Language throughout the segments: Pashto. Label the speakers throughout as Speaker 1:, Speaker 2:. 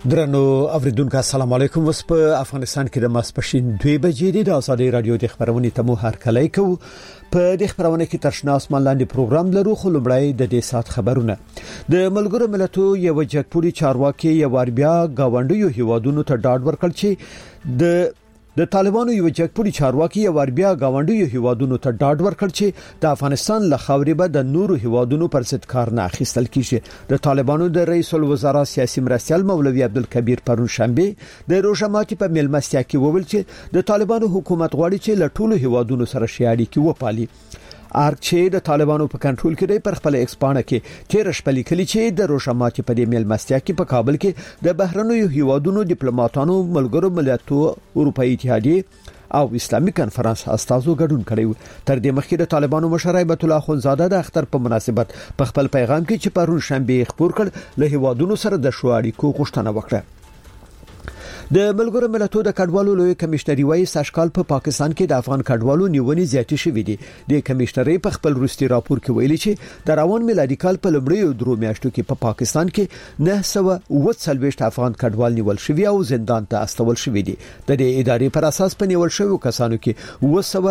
Speaker 1: درنو اوریدونکو السلام علیکم. وس په افغانستان کې د ماسپښین 2 بجې د آزادۍ رادیو د خبرونې تمو هر کله کو په د خبرونه کې ترشنا اسمان لاندې پروګرام لرو. خو لمړی د دې سات خبرونه د ملګرو ملتونو یو جګپوري چارواکي یو بیا گاونډیو هیوادونو ته ډاډ ورکړ چې د طالبانو یو جګپوري چارواکي یو بیا گاونډیو هیوادونو ته ډاډ ورکړ چې د افغانستان له خاورې به د نورو هیوادونو پر ضد کار نه اخیستل کیږي. د طالبانو د رئیس الوزرا سیاسي مرستیال مولوي عبدالکبیر پرون شنبه د روزماتي په ملمستیا کې وویل چې د طالبانو حکومت غواړي چې له ټولو هیوادونو سره شیاړي کې وپالي. ارچې د طالبانو په کنټرول کې دی پر خپل ایکسپانه کې تیر شپه لیکلي چې د روزماتي په دې ملمستیا کې په کابل کې د بهرنیو هیوادونو ډیپلوماټانو ملګرو ملتونو اروپאי اتحادیه او اسلامي کنفرانس استازو ګډون کړی. تر دې مخکې د طالبانو مشر هیبت الله اخونزاده د اختر په مناسبت په خپل پیغام کې چې پرون شنبه خبر کړ له هیوادونو سره د شواړی کو غوښتنه وکړه. د ملګرو ملتونو د کډوالو لوی کمشنري وایي ساشکال په پاکستان کې د افغان کډوالو نیونې زیاتې شوې دي. د کمشنري په خپل روسي راپور کې ویلي چې د روان میلادي کال په لومړیو درو میاشتو کې په پاکستان کې 940 افغان کډوال نیول شوي او زندان ته استول شوي دي. د دې ادارې پر اساس په نیول شویو کسانو کې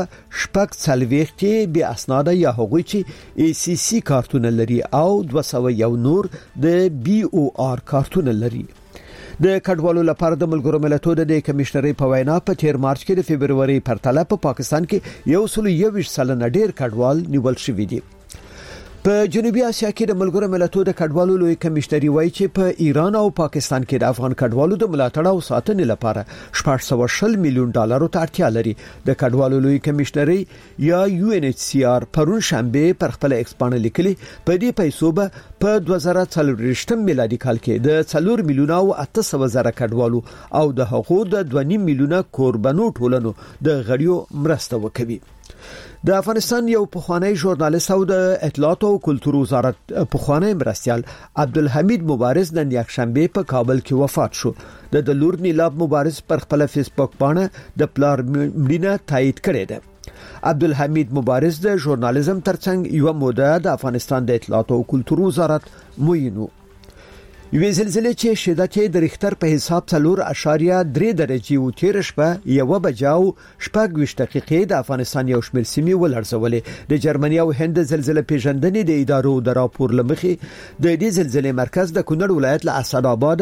Speaker 1: 240 کې به اسناد یا هغوی چې ای سی سی کارتونه لري او 201 نور د بی او آر کارتونه لري. د کډوالو لپاره د ملګرو ملتونو د کمشنري په وینا په 13 مارچ کې د فبرवरी پرتله په پاکستان کې 121 سلنه ډیر کډوال نیول شوي دي. په جنوبي اسیا کې د ملګرو ملتونو د کډوالو لوی کمشنري وایي چې په ایران او پاکستان کې د افغان کډوالو د ملاتړ او ساتنې لپاره 460 میلیون ډالر ته اړتیا لري. د کډوالو لوی کمشنري یا یو ان ایچ سی آر پرون شنبه پر خپل ایکسپانه لیکلي په دې پیسو به په 2023 میلادي کال کې د 4 میلیون او 800 زره کډوالو او د حقوق د 2.5 میلیونه کوربنو ټولنو د غړیو مرسته وکوي. د افغانستان یو پخوانی ژورنالیست او د اطلاعات او کلتور وزارت پخوانی مرستیال عبدالحمید مبارز نن یکشنبه په کابل کې وفات شو. د لور نیلاب مبارز پر خپل فیسبوک باندې د پلار مړینه تایید کړې ده. عبدالحمید مبارز د ژورنالیزم ترڅنګ یو موده د افغانستان د اطلاعات او کلتور وزارت موینو. یوه زلزلې چې شدت یې د ریختر په حساب 4.3 درجه او تیر شپه 1 بجاو 25 دقیقې د افغانستان یو شمېر سیمې ولړزولې. د جرمني او هند زلزلې پیژندنې د ادارو د راپور لمخې د دې زلزلې مرکز د کونړ ولایت له اسداباد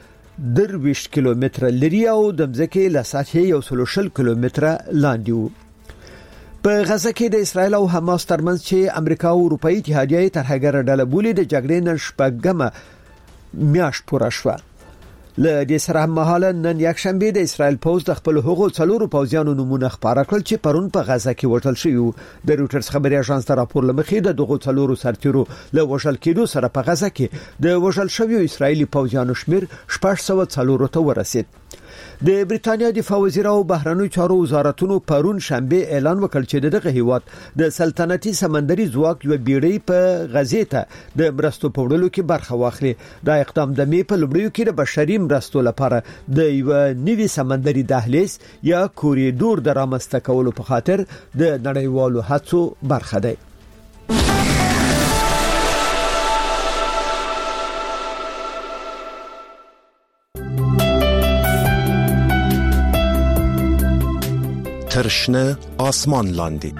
Speaker 1: 20 کیلومتره لري او د مځکې له سطحې 120 کیلومتره لاندې وو. په غزه کې د اسرایل او حماس ترمنځ چې امریکا او اروپאי اتحادیه ترهګر ډله بولي د جګړې نن شپږمه میاش پوره شوه. له دې سره مهاله نن یکشنبه د اسرایل پوز د خپل حقوقو څلورو پوځیانو نمونه خبره کړل چې پرون په غزه کې وټل شوی. د روټرز خبري اژانس ته راپور لمخې د دغو څلورو سرتیرو له وژل کېدو سره په غزه کې د وژل شویو اسرایلی پوځیانو شمیر 404 ته ورسید. د بریتانیا دفاع وزیر او بهرنیو چارو وزارتونو پرون شنبه اعلان وکړ چې دغه هیواد د سلطنتي سمندري ځواک یو بیړۍ په غزې ته د مرستو په وړلو کې برخه واخلي. دا اقدام د می په لومړیو کې د بشري مرستو لپاره د یو نوي سمندري دهلیز یا کوریډور د رامنځته کولو په خاطر د نړیوالو هڅو برخه دی.
Speaker 2: ترشنه آسمان لاندې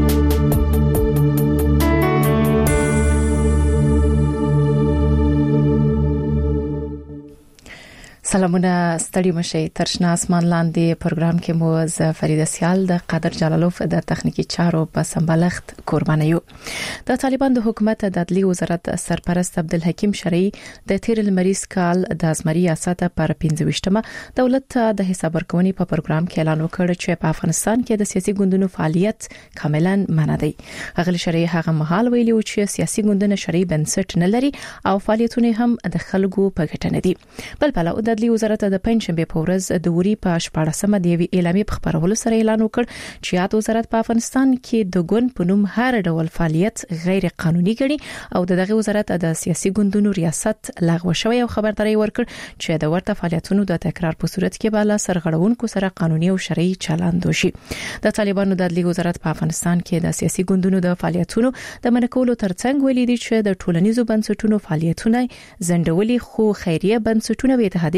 Speaker 3: سلامونه ستړي مشي. ترشنه آسمان لاندې پروګرام کې مو ز فرید سیال د قادر جلالوف د تخنیکی چارو په سمبالښت قرباني یو. د طالبان د حکومت د عدلي وزارت سرپرست عبدالحکیم شرعي د تیر لمریز کال د ازمري ریاست پر 15مه دولت د حساب ورکونې په پروګرام کې اعلان وکړ چې په افغانستان کې د سیاسي ګوندونو فعالیت کاملا منع دی. اغلی شرعي هغه مهال ویلي و چې سیاسي ګوندونه شرعي بنسټ نه لري او فعالیتونه هم د خلکو په ګټه نه دي. بل بل د عدلي وزارت د پنځشنبه په ورځ د وری په 14مه د اعلامیې په خبرولو سره اعلان وکړ چې یاد وزارت په افغانستان کې د ګوند په نوم هر ډول فعالیت غیر قانوني ګڼي او دغه وزارت د سیاسي ګوندونو ریاست لغوه شوی او خبرداري ورکړ چې د ورته فعالیتونو د تکرار په صورت کې بالا سرغړونکو سره قانوني او شرعي چلند وشي. د طالبانو د عدلي وزارت په افغانستان کې د سیاسي ګوندونو د فعالیتونو د منکولو ترڅنګ ویلي دي چې د ټولنیزو بنسټونو فعالیتونه زندولي خو خیریه بنسټونه به اتحادیه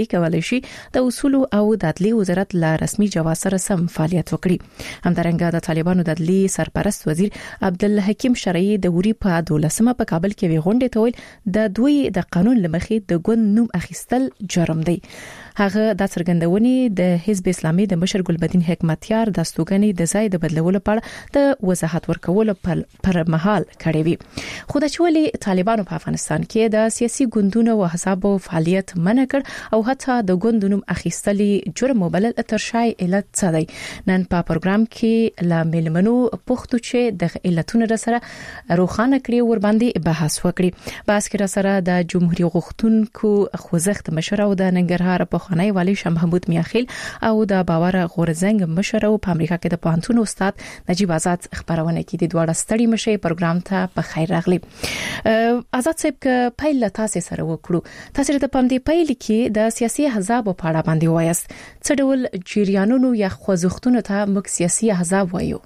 Speaker 3: کولای شي د اصول او د عدلي وزارت له رسمي جواز سره سم فعالیت وکړي. همدارنګه د طالبانو د عدلي سرپرست وزیر عبدالحکیم شرعي د وری په 12مه په کابل کې وی غونډه تول د دوی د قانون لمخې د ګوند نوم اخیستل جرم دی. هغه د څرګندونې د حزب اسلامي د مشر ګلبدین حکمتیار د استوګنې د ځای د بدلولو په اړه د وضاحت ورکولو پر مهال کړی وی. خو د چولي طالبانو په افغانستان کې د سیاسي ګوندونو او حسابو فعالیت منع کړ او حتی د ګوند نوم اخیستلې جرم وبلل تر شای علت څه دی. نن په پروګرام کې لا ملمنو پښتو چې د علتونو سره روښانه کړی ور باندې بحث وکړي. بحث کې سره د جمهوریت غوښتونکو خوځښت مشر او د ننګرهار په خانای والی شاه محمود میاخیل او د باور غورزنګ مشر او په امریکا کې د پوهنتون استاد نجیب آزاد خبرونه کې د دوړه ستړي مشي پروګرام ته په خیر راغلی. آزاد صاحب ک پیل تاسو سره وکړو. تاسو د پمدې پیل کې د سیاسي احزاب په اړه باندې وایست. څه ډول جریانونو یا خوځښتونو ته موږ سیاسي احزاب وایو؟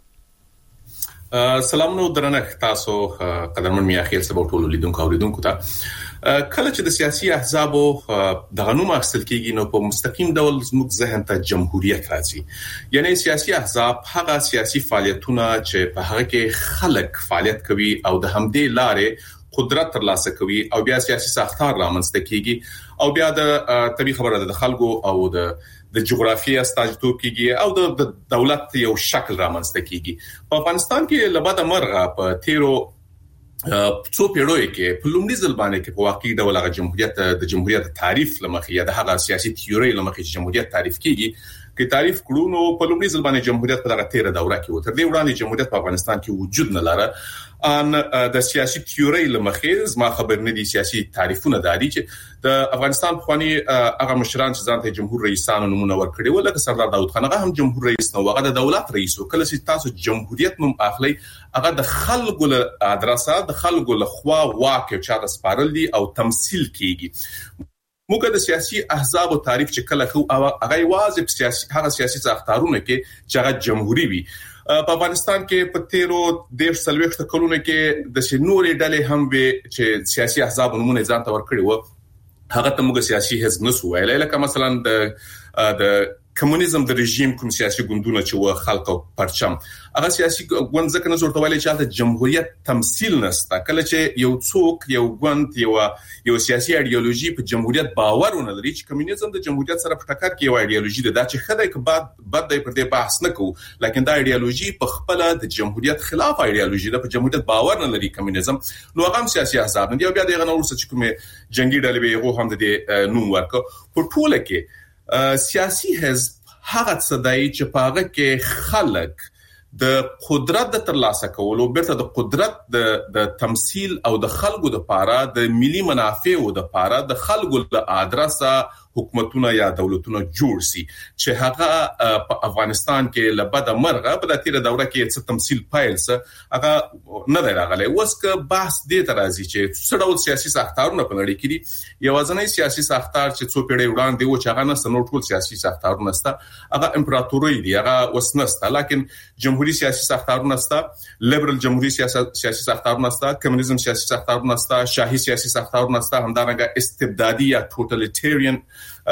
Speaker 2: سلام نو درنښت تاسو قدرمن میاخیل سبا ټول لیدونکو اوریدونکو ته. کله چې د سیاسي احزابو د غنوم اخیستل کېږي نو په مستقیم ډول زموږ ذهن ته جمهوریت راځي. یعنی سیاسي احزاب هغه سیاسي فعالیتونه چې په هغه کې خلک فعالیت کوي او د همدې لارې قدرت ترلاسه کوي او بیا سیاسي ساختار رامنځته کیږي او بیا د طبي خبره د خلکو او د جغرافیې استازیتوب کیږي او د دولت یو شکل رامنځته کیږي. په افغانستان کې لباده مرغه په تیرو څو پیړیو کې په لومړي ځل باندې کې په واقعي ډول هغه د جمهوریت تعریف لمخې یا د هغه سیاسي تیوري لمخې چې جمهوریت تعریف کیږي کې تعریف کړو نو په لومړي ځل باندې جمهوریت په دغه 13 دوره کې و. تر دې وړاندې جمهوریت په افغانستان کې وجود نه لري. ان د سیاسي تیوري لمخې زما خبر نه دي سیاسي تعریفونه دادي چې د افغانستان خواني هغه مشران چې ځانته جمهور رئیسانو نمونه ورکړي ول لکه سردار داوود خان هغه هم جمهور رئیس نو هغه د دولت رئیس و. کله چې تاسو جمهوریت نوم اخلي هغه د خلکو له ادرسه د خلکو له خوا واقع چاته سپارل دي او تمثيل کیږي. موږ د سیاسي احزاب او تعریف چې کله خو هغه واځي په سیاسي هغه سیاسي ساختارونه کې چې هغه جمهوریت وي. په افغانستان کې په تیرو د سلويخت کلونه کې د شنوري ډلې هم به چې سیاسي احزاب نمونه ځان ته ورکړي وو هغه ته موږ سیاسي حزب نسو ویل. لکه مثلا د کمونیزم د رژیم کوم سیاسي ګوندونه چې و خلکو پرچم هغه سیاسي ګوند ځکه نه زورته ویل چې د جمهوریت تمثيل نسته. کله چې یو څوک یو ګوند یو سیاسي ایدئولوژي په جمهوریت باور نه لري چې کمونیزم د جمهوریت سره په ټکر کې یو ایدئولوژي ده چې خدای کې بعد د پر دې بحث نه کوو لکه دا ایدئولوژي په خپل د جمهوریت خلاف ایدئولوژي ده په جمهوریت باور نه لري کمونیزم نو هغه سیاسي احزاب نه دی. بیا دغه نور څه چې کومه جنگي ډلې به هم د نوم ورکو په ټوله کې سیاسي حزب هغه څه دی چې په هغه کې خلک د قدرت د ترلاسه کولو بیرته د قدرت د تمثيل او د خلکو د پاره د ملي منافعو د پاره د خلکو له ادرسه حکومتونه یا دولتونه جوړ سي چې هغه په افغانستان کې لبده مرغه په د تیر دوره کې څه تمثيل پایل څه هغه نه دی راغلی. وسکه بحث دې ترازی چې څه ډول سیاسي ساختارونه په نړۍ کې دي. یوازنی سیاسي ساختار چې څو پیړۍ وړاندې و چې هغه نه نور ټول سیاسي ساختارونه سته هغه امپراتوري دي هغه وسنسته لکه جمهوریت سیاسي ساختارونه سته لیبرل جمهوریت سیاسي ساختارونه سته کمونیزم سیاسي ساختارونه سته شاهي سیاسي ساختارونه سته همدارنګه استبدادي یا ټوټالیټریان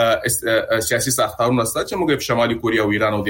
Speaker 2: سیاسي ساختارونه سته چې موږ په شمالي کوریا او ایران او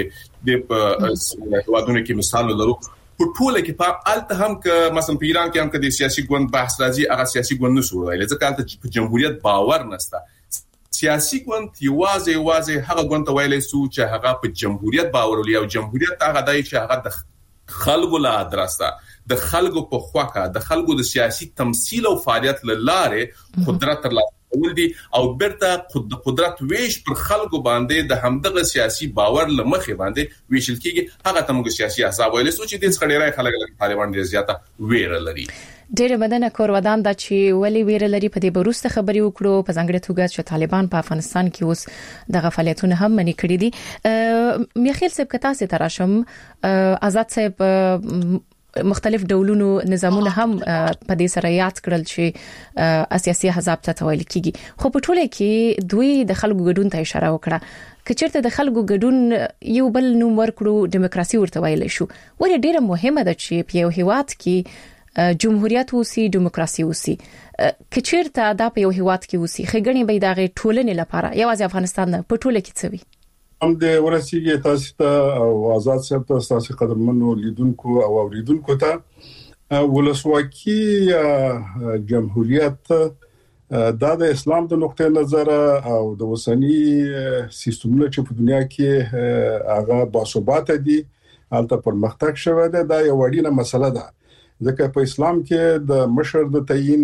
Speaker 2: د هوادونو کې مثال لرو. په ټوله کې په الته هم ک مثلا په ایران کې هم ک د سیاسي ګوند بحث راځي هغه سیاسي ګوند نشو ویل ځکه چې جمهوریت باور نشته. سیاسي ګوند یوازې هغه ګوند ته ویلې سو چې هغه په جمهوریت باور لري او جمهوریت هغه دای چې هغه د خلکو له ادرسه د خلکو په خواکه د خلکو د سیاسي تمثيل او فعالیت لاره قدرت ترلاسه کول دي او برته قدرت ویش پر خلکو باندې د همدغه سیاسي باور لمخې باندې ویشل کیږي. هغه ته موږ سیاسي احزاب ویل سو چې د څخړې خلک طالبان ډیر زیاته ویره لري.
Speaker 3: ډېر بدنه کورودان د چې ولی ویره لري په دې بروسته خبري وکړو په ځنګړې توګه چې طالبان په افغانستان کې اوس د غفلتونه هم منی کړی دي. میخیل صاحب کتا سي تراشم آزاد صاحب مختلف ډولونو نظامونه هم په دې سره یاد کړل چې سیاسي احزاب ته ویل کیږي خو په ټوله کې دوی د خلکو ګډون ته اشاره وکړه کچرته د خلکو ګډون یو بل نوم ورکړو دیموکراسي ورته ویل شو. ولې ډیره مهمه ده چې په یو هیواد کې جمهوریت اوسي دیموکراسي اوسي کچیرته دا په یو هیواد کې اوسي خګنی به دغه ټولنې لپاره یوازې افغانستان نه په ټوله کې څه وي
Speaker 4: هم د ورسیږي تاسو ته او آزاد صاحب تاسو قدرمنو لیدونکو او اوریدونکو ته ولسواکي جمهوریت دا د اسلام د نقطې نظر او د وسنی سیستمونو چې په دنیا کې هغه باثبات دي البته پرمختګ شوه دا یو وړینه مسله ده ځکه په اسلام کې د مشر د تعیین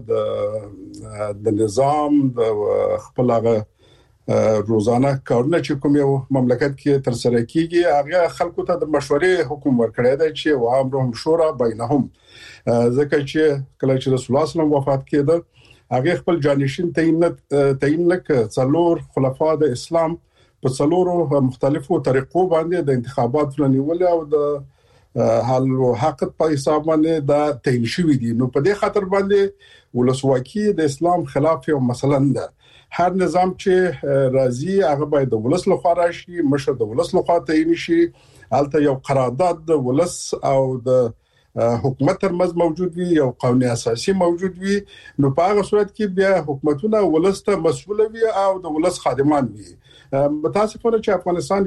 Speaker 4: د نظام د خپل هغه روزانه کارونه چې کوم یو مملکت کې تر سره کیږي هغه خلکو ته د مشورې حکم ورکړی دی چې وامرهم شورا بینهم ځکه چې کله چې رسول الله صلی الله علیه وسلم وفات کېده هغه خپل جانشین تعیین نکړ څلور خلفا د اسلام په څلورو مختلفو طریقو باندې د انتخاباتو نیول او د حل او حق په حساب باندې دا تعین شوی دي نو په دې خاطر باندې ولسواکي د اسلام خلاف یو مثلا ده هر نظام چې راځي هغه باید د ولس لخوا راشي مشر د ولس لخوا تعین شي البته یو قرارداد د ولس او د حکومت ترمنځ موجود وي یو قانون اساسي موجود وي نو په هغه صورت کې بیا حکومتونه ولس ته مسؤل وي او د ولس خادمان وي متاسفانه چې افغانستان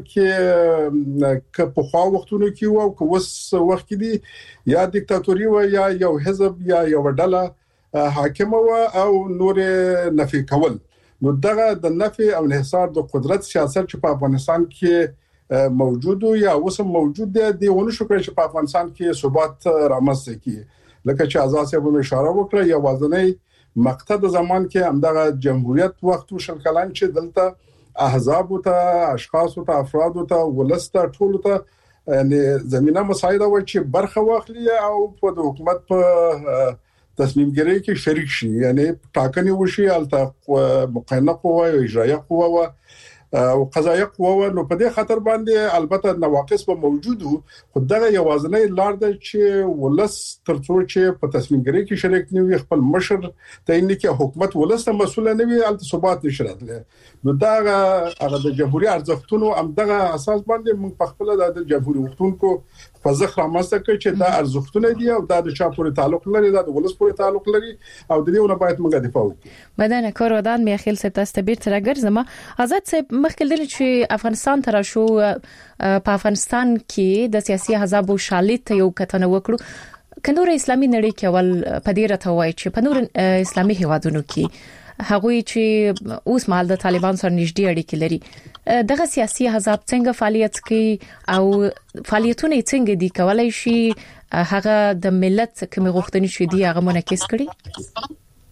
Speaker 4: کې په خوا وختونو کې او که وس وخت کې دي یا دیکتاتوري و یا یو حزب یا یو ډله حاکم و او نور نفي کول نو دغه د نفي او انحصار د قدرت سیاست چې په افغانستان کې موجود یا اوس موجود دی ونه شو کړی چې په افغانستان کې ثبات رامنځته کړي لکه چې آزاد صاحب اشاره وکړه یا وازنۍ مقطع د زمان کې همدغه جمهوریت وخت شل کلان چې دلته احزاب ته اشخاص ته افراد ته ولسته ټول ته یعنی زمينه مساعده و چې برخه واخلي او په حکومت په تصمیم ګیری کې شریک شي یعنی ټاکنې وشي البته مقننه قوه او اجرایه قوه او قضایه قوه نو په دې خاطر باندې البته نواقص به موجود خو دغه یوازنۍ لار ده چې ولس ترڅو چې په تصمیم ګیری کې شریک نه وي خپل مشر تعین کې حکومت ولس ته مسؤل نه وي البته ثبات نشي راتلی نو دا هغه د جمهوریت ارزښتونو همدغه اساس باندې موږ په خپل د جمهوریت وختونکو په ځخ رامنځته کوي چې دا ارزښتونه دي او دا د چا پورې تعلق لري دا د ولس پورې تعلق لري او د دې نه باید موږ دفاع وکړو
Speaker 3: بدن کار ودان میخیل سپ تستبیر ترګرزما آزاد سپ مخکې دل چې افغانستان تر شو په افغانستان کې د سیاسي احزاب او شالید یو کتنه وکړو کنور اسلامي نړۍ کې ول پدیره ته وایي چې په نور اسلامي هیوادونو کې هغوی چې اوس مال د طالبان سره نږدې اړیکې لري دغه سیاسي احزاب څنګه فعالیت کوي او فعالیتونه څنګه دي کولای شي هغه د ملت کوم غوښتنې شې دي هغه منعکس کړي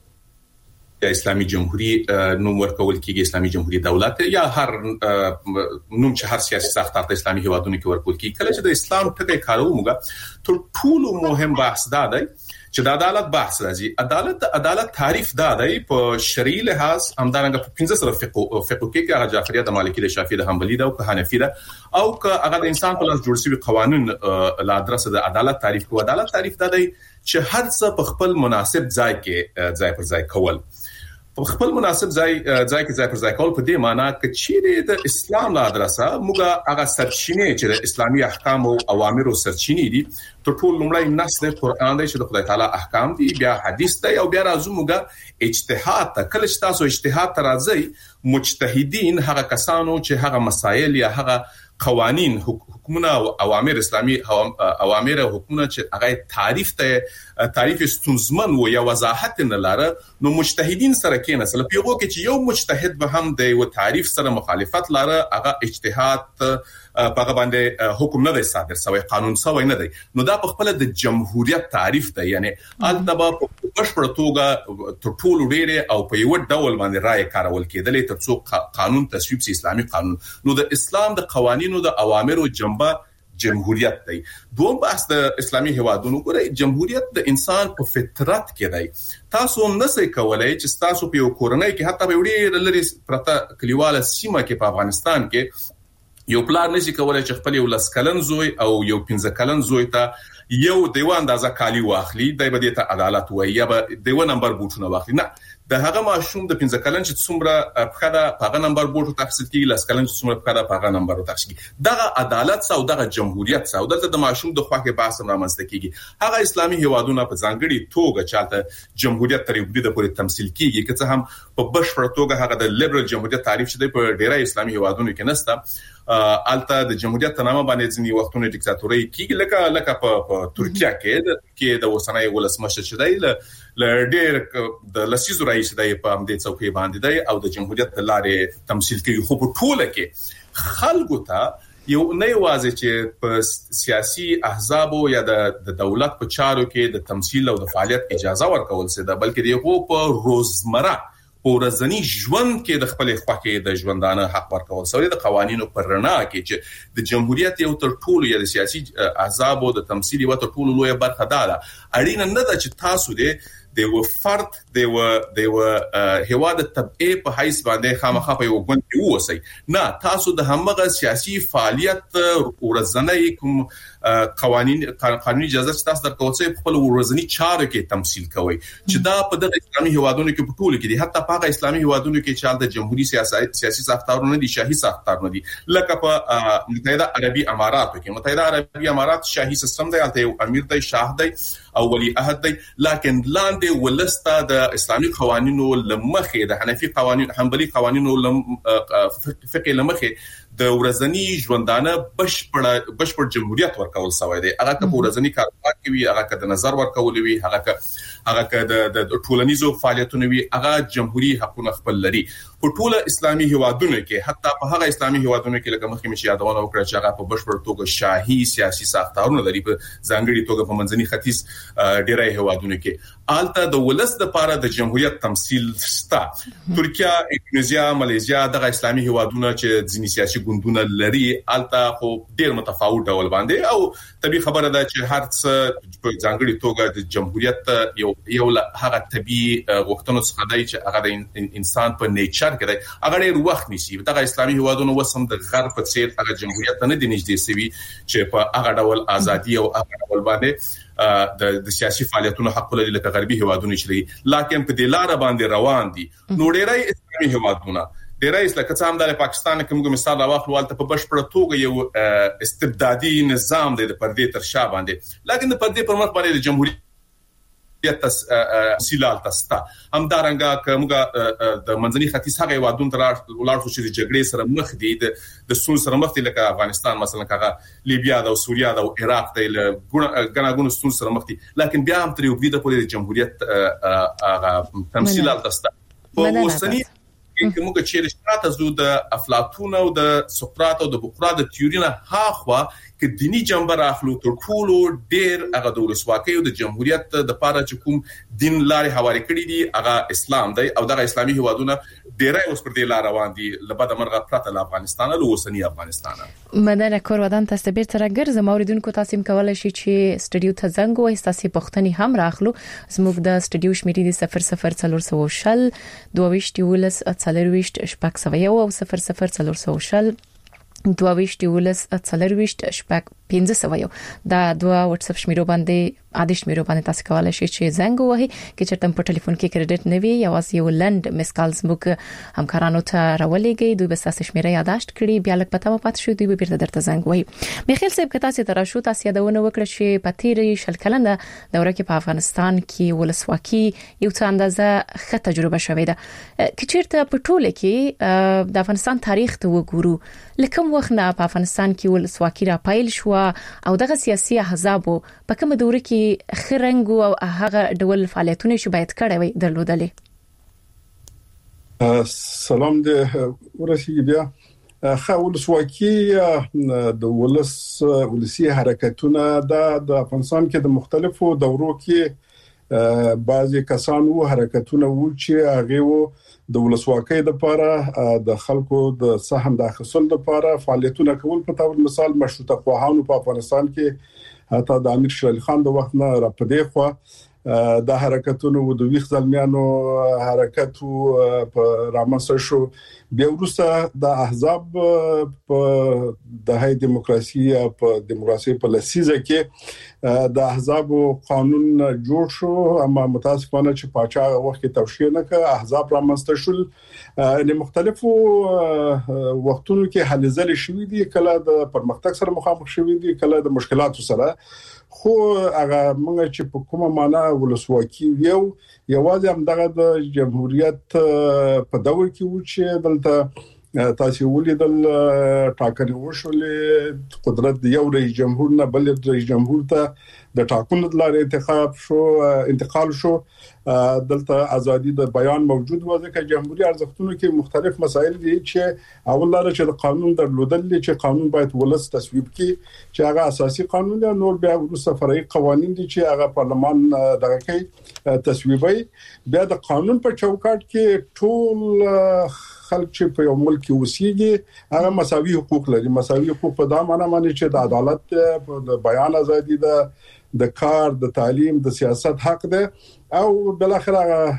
Speaker 2: اسلامي جمهوریت نوم ورکول کېږي اسلامي جمهوریت دولت یا هر نوم چې هر سیاسي ساختار ته اسلامي هیوادونو کې ورکول کېږي کله چې د اسلام ټکی کارو موږ تر ټولو مهم بحث دا دی چې د عدالت بحث راځي عدالت تعریف دا دی په شرعي لحاظ همدارنګه په 15 سره فقه کې هغه جعفریه د مالکی د شافعي د حنبلي د او حنفي د او که هغه د انسان په لاس جوړ شوی قوانين لا ادرسه د عدالت تعریف کوي عدالت تعریف دا دی چې هر څه په خپل مناسب ځای کې ځای پر ځای کول په خپل مناسب ځای کې ځای پر ځای کول په دې معنی چې چیرې د اسلام لا ادرسه موږ هغه سرچینه چې د اسلامي احکام او اوامر او سرچینې دي ټول لومړی نص د قران دی چې د خدای تعالی احکام دي بیا حدیث دی او بیا راځو موږ اجتهاد ته کله چې تاسو اجتهاد ته راځي مجتهدین هغه کسانو چې هغه مسائل یا هغه قوانين حکومت او اوامر اسلامي اوامر او حکومت چې هغه تعریف ستونزمن و یا وضاحت نه لاره نو مجتهدین سره کې نسل پیغو کې چې یو مجتهد به هم د یو تعریف سره مخالفت لاره هغه اجتهاد په باندې حکم نه دی صادر شوی قانون شوی نه دی نو دا په خپل د جمهوریت تعریف دی یعنی البته په بشپړ توګه ټول ډیره او په یو ډول باندې رائے کارول کېدلې ترڅو قانون تصویب سي اسلامي قانون نو د اسلام د قوانینو د اوامرو جنبه جمهوریت دی دوم بحث د اسلامي هیوادونو ګورې جمهوریت د انسان په فطرت کې دی تاسو نسئ کولای چې تاسو په یو کورنۍ کې حتی به وړي لري پرته کلیواله سیمه کې په افغانستان کې یو پلان نشي کولای چې خپل یو لسکلن زوی او یو 15 کلن زوی ته یو دیوان اندازه کالی واخلي دای به د عدالت وایي یا به دیوان نمبر بوټونه واخلي نه د هغه ماشوم د 15 کلن چې څومره پخدا په نمبر بورډ تخصیص کیږي لاس کلن چې څومره پخدا په نمبر تخصیص کیږي دغه عدالت او دغه جمهوریت او دلته د ماشوم د خواخې بحث رامنځته کیږي هغه اسلامي هیوادونه په ځانګړي توګه چاته جمهوریت تر یو حد پورې تمثيل کیږي که څه هم په بشپړ توګه هغه د لیبرل جمهوریت تعریف شته په ډیری اسلامي هیوادونو کې نسته الته د جمهوریت نامه باندې ځنی وختونه ډیکټاتوري کیږي لکه په ترکیه کې د وسنۍ ولسمشر شدی ل ډیر د لسیزو رئیس دی په امدې څوکۍ باندې دی او د جمهوریت د لارې تمثيل کوي خو په ټوله کې خلکو ته یو نه یوازې چې په سیاسي احزاب یا د دولت په چارو کې د تمثيل او د فعالیت اجازه ورکول سي ده بلکې دغه په روزمره ورځنی ژوند کې د خپل خواخې د ژوندانه حق ورکول سوی د قوانینو پر رڼا کې چې د جمهوریت یو تر ټولو یا د سیاسي احزاب او د تمثيل یو تر ټولو لوی برخه ده اړینه نه ده چې تاسو د فرد د هواد تبعه په حیث باندې خامخا په یو ګوند کې ووسی نه تاسو د همغه سیاسي فعالیت ورځنی کوم قانوني اجازه تاسو درکول سي خپل ورځنی چارو کې تمثيل کوي چې دا په دغه اسلامي هوادونو کې په ټولو کې دي حتی په هغه اسلامي هوادونو کې چې د جمهوریت سیاسي ساختارونه دي شاهي ساختارونه دي لکه په متحده عربي اماراتو کې متحده عربي امارات شاهي سیستم دی البته امیر دی شاه دی او ولی عهد دی لکن لاندې ولستا د اسلامي قوانینو لمخې د حنفي قوانین حنبلي قوانینو فقه لمخې د ورځنی ژوندانه بشپړ جمهوریت ورکول سوی دی هغه که ورځنی کاروبار کوي هغه که د نظر ورکول وي هغه که د ټولنیزو فعالیتونو وي هغه جمهوریت حقونه خپل لري په ټوله اسلامي هیوادونو کې حتی په هغه اسلامي هیوادونو کې لکه مخکې مشي یادونه وکړه چې هغه په بشپړ توګه شاهي سیاسي ساختارونه لري په ځانګړي توګه په منځني ختیځ ډیری هیوادونو کې آلته د ولس د لپاره د جمهوریت تمثيل ستا ترکیه انډونیزیا ماليزیا دغه اسلامي هیوادونه چې ځینی سیاسي ګوندونه لري آلته خو ډیر متفاوت ډول باندې او طبي خبره ده چې هر څه په ځانګړي توګه د جمهوریت یو هغه طبي غوښتنو څخه دی چې هغه د انسان په نیچر کې دی هغه ډیر وخت نیسي دغه اسلامي هیوادونه وسم د غرب په څیر هغه جمهوریت نه دی نږدې سوي چې په هغه ډول ازادي او هغه ډول باندې د سیاسي فعالیتونو حق لري لکه غربي هیوادونه چې لري لکه په دلاره باندې روان دي نو ډیری اسلامي هیوادونه ډیری لکه څنګه د پاکستان کې موږ مثال راوخلو ولته په بشپړ توګه یو استبدادي نظام دی د پردې تر شا باندې لکه د پردې پر مخ باندې د جمهوریت تسهیلات تستا همدارنګه کومه د منځني ختیځ هغه وادون تر ولر خو چې د جګړې سره مخ دي د سون سره مخ دي لکه افغانستان مثلا هغه لیبیا او سوریا او عراق د غناګونو سون سره مخ دي لکه بیا هم تر یو بده په جمهوریت هغه تمثيلات تستا په وسنی کې موږ چې شاته زو د افلاطون او د سقراط او د بوقراط د تیوري نه هاخوا کې دینی جنبه راخلو تر ټولو ډیر هغه د ولسواکۍ او د جمهوریت د لپاره چې کوم دین لارې حواله کړی دي هغه اسلام دی او دغه اسلامي هیوادونه ډیرای اوس پر دې لار روان دي لبد مرغه پرته له افغانستان له وسنی افغانستان
Speaker 3: مدنه کور ودان تاسو به تر ګرځم اوریدونکو تاسو کولای شئ چې سټډیو ته زنګ وای تاسو پښتني هم راخلو زموږ د سټډیو شمیرې دي 0040 22 څلرويشت شپږ سوي او 0040 22 څلرويشت شپږ 15 دا دوه واتس اپ شمیرو باندې عادي شمیرو باندې تاسو کولای شئ چې زنګ وهي چې چرته په ټلیفون کې کریډټ نه وي یا واس یو لند مسکالز موږ همکارانو ته راولېږي دوی به تاسو شمیره یاداشت کړي بیا لک پته پات شو دوی به بیرته درته زنګ وهي میخیل صاحب که تاسو تر شو تاسو یادونه وکړه چې په تیرې شل کلنه دوره کې په افغانستان کې ولسواکي یو څه اندازه ښه تجربه شوې ده چې چیرته په ټوله کې د افغانستان تاریخ ته وګورو لکه وخت نه په افغانستان کې ولسواکي را پایل شو او دغه سیاسي احزاب په کومه دوره کې خرنګ او هغه ډول فعالیتونه چې باید کړی وي درلودلې
Speaker 4: سلام دې ورسیږي بیا ولسواکي د ولسی حرکتونه د افغانستان کې د مختلفو دورو کې بعضي کسانو حرکتونه وو چې هغه د ولسواکۍ لپاره د خلکو د سهم د اخیستلو لپاره فعالیتونه کول په تور مثال مشروطه خواهانو په افغانستان کې حتی د امیر شیر علي خان د وخت نه را پدې خو د حرکتونو د ویښ ځلمیانو حرکت په رامنځته شو بیا وروسته د احزاب په د هي دیموکراسي په لسیزه کې د احزاب قانون جوړ شو اما متاسفانه چې پاچا وخت کې توشیح نه کړ احزاب را مستشل د مختلفو وختونو کې حل ځل شوې دي کله د پرمختګ سره مخامخ شوې دي کله د مشکلاتو سره خو هغه موږ چې په کومه معنا ولسواکي یوازې هم دغه د جمهوریت په دور کې و چې دلته تاسو ولیدل ټاکنې وشولې قدرت یو رئیس جمهور نه بل رئیس جمهور ته د ټاکنو لپاره انتقال شو دلته ازادي د بیان موجود و ځکه جمهوریت ارزښتونو کې مختلف مسایل دي چې اول لاره چې د قانون درلودل چې قانون باید ولس تصویب کړي چې هغه اساسي قانون دی نور بیا وروسته فرعي قوانين دي چې هغه پارلمان دغه کوي تصویبي بیا د قانون په چوکاټ کې ټول خلک چې په یو ملک کې اوسېږي هغه مساوي حقوق لري مساوي حقوق په دا معنی باندې چې د عدالت د بیان ازادي د کار د تعلیم د سیاست حق ده او بل اخر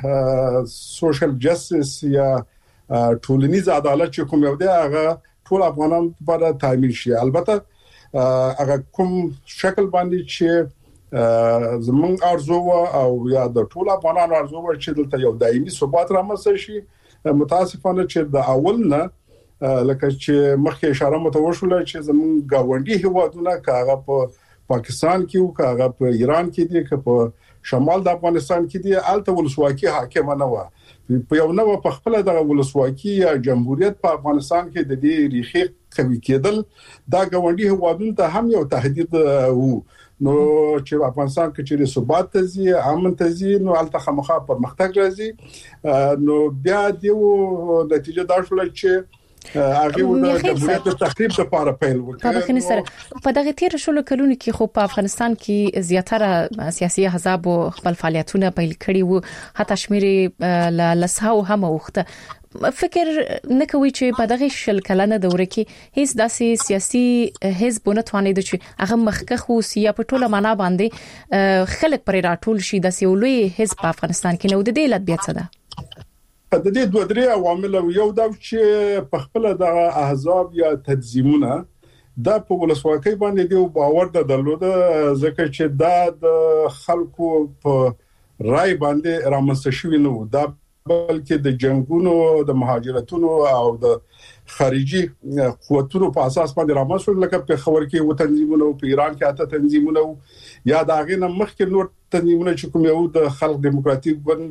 Speaker 4: سوشل جسټس یا ټولنیز عدالت چې کوم یو دی هغه ټول افغانان لپاره تامین شي البته هغه کوم شکل باندې چې زمون ارزو او یا د ټول افغانانو ارزو چې دلته یو دایمي ثبات رامنځته شي متاسفانه چې د اول نه لکه چې مخکې اشاره متوشله چې زمون گاونډي هیوادونه کاغه په پاکستان کې او کاغه په ایران کې دي که په شمال د افغانستان کې دي الته ولسواکي حاکم نه و په یو نو په خپل د ولسواکي یا جمهوریت په افغانستان کې د دې ریښې قوي کېدل دا گاونډي هیوادونو ته هم یو تهدید وو نو چې افغانستان کې چې ثبات تزي امن تزي نو الته خامخا پرمختګ راځي نو بیا دیو نتیجه دا شول چې هغه د جمهوریت د تخریب لپاره پیل وکړ
Speaker 3: په بخښنې سره په دغه تیر شلو کلونو کې خو په افغانستان کې زیاتره سیاسي احزاب خپل فعالیتونه پیل کړي وو حتی شمیر لساو هم وخته فکر نه کوي چې په دغه شل کلنه دوره کې هیڅ داسې سیاسي حزبونه توانید چې هغه مخکخ او سیا په ټوله معنا باندې خلک پر راټول شي د سیولوي حزب په افغانستان کې نو د دې علت بیا څه ده
Speaker 4: د دې دوه درې عوامل یو دا چې په خپل د احزاب یا تنظیمونه دا په ولسواکۍ باندې دی باور درلوده ځکه چې دا د خلکو په رای باندې رامنځته شوی نو دا بلکې د جنگونو د مهاجرتونو او د خارجي قوتونو په اساس باندې رامنځته لکه په خبر کې و تنظیمونه په ایران کې اته تنظیمونه یا دا غینه مخکې نور تنظیمونه چې کوم یو د خلق دیموکراتیک ګوند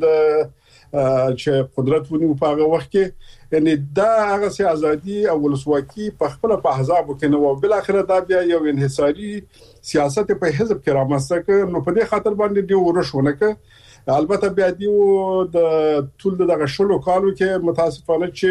Speaker 4: چې قدرت ونیو په هغه وخت کې یعنی دا هغه سي ازادي او ولسواکي په خپل په احزاب کې نو بل اخر دا بیا یو انحصاري سیاست په حزب کې رامنځته کړ نو په دې خاطر باندې دی ورشونه ک البته بیا دیو د ټول دغه شلو کالو کې متاسفانه چې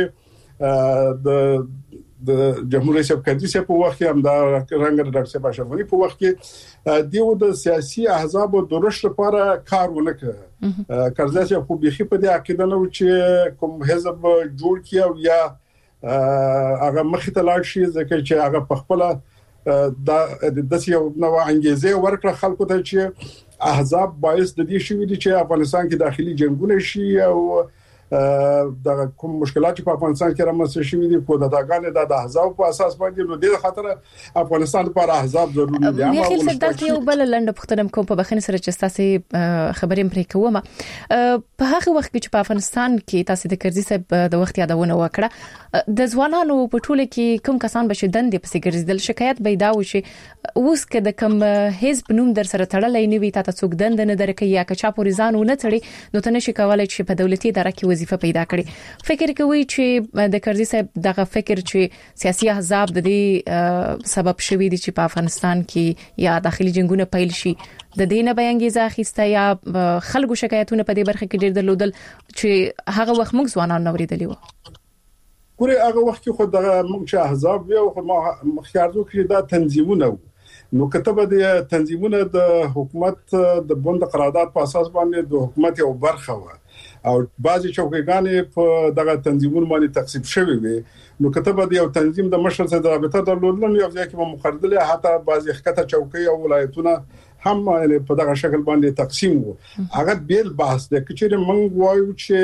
Speaker 4: د جمهوریت صاحب کندي په وخت کې هم دا رنګ ډاکټر صاحب اشرفي په وخت کې دیو د سیاسي احزاب د رشد لپاره کار ونکړ کارځي په بيخي په دې عقیده نو چې کوم حزب جوړ کیو یا هغه مخ ته لاړ شي ځکه چې هغه په خپل د یو نوع انګیزه ورکړه خلکو ته چې احزاب باعث د دې شوې دي چې افغانستان کې داخلي جنگونه شي او د کوم مشکلات په افغانستان کې رامنځته شوې دي په دغه د احزاب په اساس باندې نو د خاطر افغانستان لپاره احزاب ضروري دي
Speaker 3: اما خپل څه یو بل لنډ پختنم کوم په بخښنې سره چې تاسو خبرې پرې کوم په هغه وخت کې چې په افغانستان کې تاسو د کرزي صاحب د وخت یادونه وکړه د ځوانانو په ټوله کې کوم کسان به شدند په سګرزدل شکایت پیدا وشي اوس کې د کوم حزب نوم در سره تړلې نه وي تاسو څوک دند نه درکې یا کچا پوریزان نه تړي نو ته نشي کولای چې په دولتي اداره کې وظیفه پیدا کړي فکر کوي چې د کرزي صاحب دغه فکر چې سیاسي احزاب د دې سبب شوي دي چې په افغانستان کې یا داخلي جنگونه پیل شي د دینه بیانګیزه اخیسته یا خلکو شکایتونه په دې برخه کې ډېر درلودل چې هغه وخت موږ ځوانان نوریدلی و
Speaker 4: ګوره هغه وخت کې خو د موږ احزاب یو مخیارزو کې دا تنظیمونه نو کتابه د تنظیمونه د حکومت د بند قرارداد په اساس باندې د حکومت یو برخه و او بعضی چوکیګانې په دغه تنظیمونو باندې تقسیم شوی وي نو کتابه د یو تنظیم د مشر سره د رابطه درلودل یو ځکه چې مقرره حتی بعضی خطه چوکۍ او ولایتونه هم په دغه شکل باندې تقسیم وو هغه بیل بحث د کچېره منګ وایو چې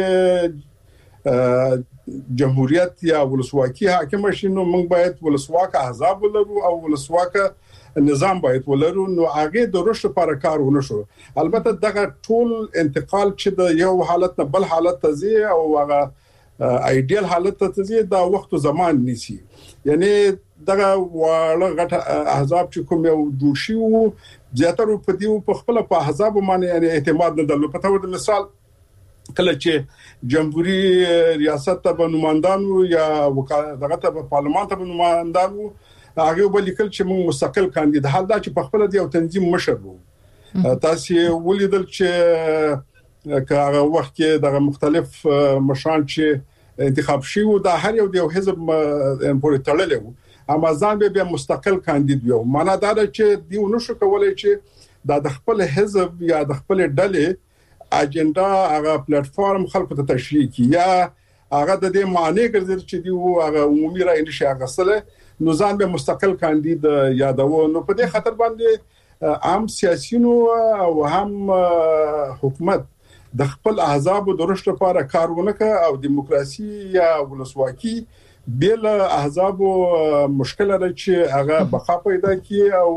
Speaker 4: جمهوریت یا ولسواکي حاکم شي نو موږ باید ولسواک احزاب ولرو او ولسواک نظام باید ولرو نو هغه د رشد لپاره کار ونه شو. البته دغه ټول انتقال چې د یو حالت نه بل حالت ته ځي او هغه ایدیال حالت ته ځي دا وخت او زمان نیسي. یعنی دغه واړه غټ احزاب چې کوم یو جوړ شي وو زیاتره په دیو په خپل په احزاب باندې یعنی اعتماد نه درلود. په تور د مثال کله چې جمهوریت ریاست ته نمائندانو یا دغه ته پارلمان ته نمائندانو هغه ولیکل چې موږ مستقل کاندید حال دا چې په خپل دی او تنظیم مشر وو. تاسو ولیدل چې هغه وخت کې دغه مختلف مشران چې انتخاب شي او دا هر یو د حزب پورې تړلې وو اما ځان به مستقل کاندید وو. معنا دا ده چې دی نشو کولای چې د خپل حزب یا د خپل ډلې اجنډا هغه پلیټ فارم خلکو ته تشریح کی یا هغه د دې معنی ګرځي چې دی هغه عمومي رائے نشي غسله نو ځان به مستقل کاندید یادو. نو په دې خاطر باندې عام سیاسيونو او هم حکومت د خپل احزاب د رشد لپاره کارونه کوي او دیموکراسي یا ولسواکي بیل احزاب مشکل لري چې هغه بقا پیدا کی او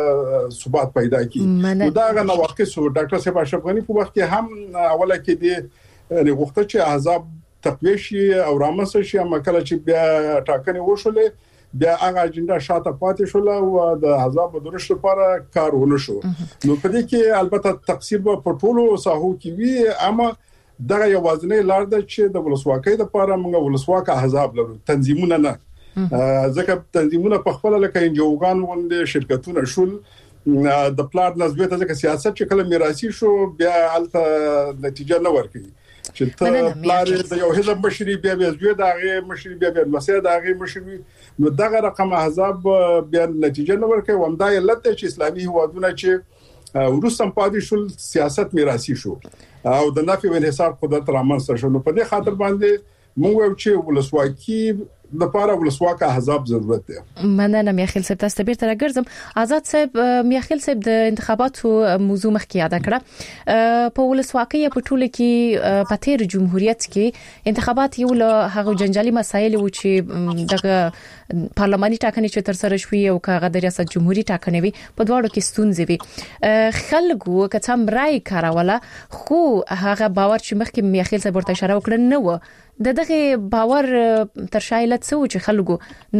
Speaker 4: ثبات پیدا کی. دا غو نواقص ډاکټر صاحب اشرف غنی په وخت کې هم اوله کې دی غوښته چې احزاب تقویه شي او رامنځته شي اما کله چې بیا ټاکنې وشولې بیا هغه اجنډا شاته پاتې شول او د احزاب د رشد لپاره کار ونه شو. نو په دې کې البته تقصیر په ټولو ساحو کې وی اما دغه یوازنی لار ده چې د ولسواکۍ لپاره موږ ولسواک احزاب لرو تنظیمونه نه. ځکه تنظیمونه په خپل لکه انجوګان وند شرکتونه شول د پلان نسبت ځکه سیاست چې کله میراثي شو بیا الته نتیجه نه ورکړي چې ته پلان د یو حزب مشري بیا زوی دغه مشري بیا مسیح دغه مشري نو دغه رقم احزاب بیا نتیجه نه ورکړي ومدا علت چې اسلامي هوادونه چې ورستم پاتې شول سیاست میراثي شو او د نفي او انحصار قدرت رامنځته شو. نو په دې خاطر باندې موږ چې ولسواکي د لپاره ولسواک احزاب ضرورت دی.
Speaker 3: مننه میاخیل صاحب تاسو بیرته راګرځم. آزاد صاحب میاخیل صاحب د انتخاباتو موضوع مخکې یاد کړه په ولسواکۍ په ټوله کې په تیر جمهوریت کې انتخابات یو له هغه جنجالي مسایل و چې د پارلماني ټاکنې چې تر سره شوې او کاغه د ریاست جمهوریت ټاکنې وي په دواړو کې ستونزې وي. خلکو کڅم رائے کاروله خو هغه باور چې مخکې میاخیل صاحب ورته اشاره وکړه نه و دغه باور تر شایلت سو چې خلکو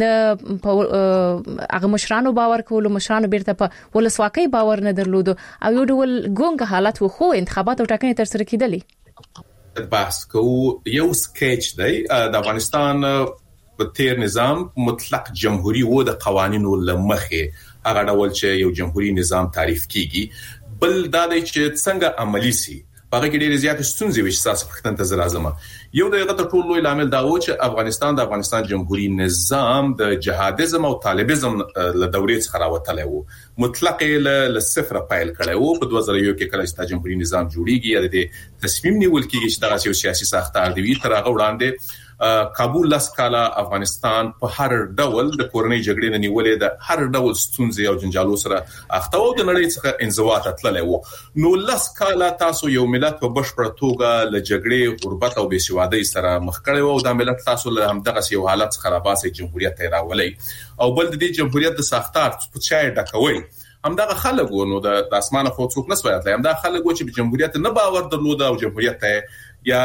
Speaker 3: نه هغه مشرانو باور کول مشرانو بیرته په ولسواکۍ باور نه درلود او یو ډول ګونګ حالت و خو انتخابات او ټاکنې تر سره کېدلې.
Speaker 2: بحث کو یو سکیچ دی د افغانستان په تیر نظام مطلق جمهوریت و د قوانینو لمخه هغه ډول چې یو جمهوریت نظام تعریف کیږي بل دا دی چې څنګه عملی سي هغه کې ډېر زیات ستونزې وي چې تاسو پختن ته زرازمه. یو دغه ته ټول لوی عامل دا و چې د افغانستان جمهوریت نظام د جهادیزم او طالبیزم له دورې څخه راوتلی و مطلق له صفر پایل کړی و. په 2001 کې کله چې جمهوریت نظام جوړیږي یا د تصمیم نیول کېږي چې دغه سیاسي ساختار دی تر هغه وړاندې کابل لاس کاله افغانستان په هر ډول د کورنۍ جګړې نه نیولې د هر ډول ستونزې او جنجالو سره اخته و د نړۍ څخه انزوا ته تللی و. نو لاس کاله تاسو یو ملت په بشپړه توګه له جګړې غربت او بېسوادۍ سره مخ کړی و او دا ملت تاسو له همدغه یو حالت څخه راباسي جمهوریت ته راولي او بل د دې جمهوریت د ساختار په چای ډکوي همدغه خلک و. نو د اسمانه خو څوک نسوي اتلای همدغه خلک و چې په جمهوریت نه باور درلود او جمهوریت ته یا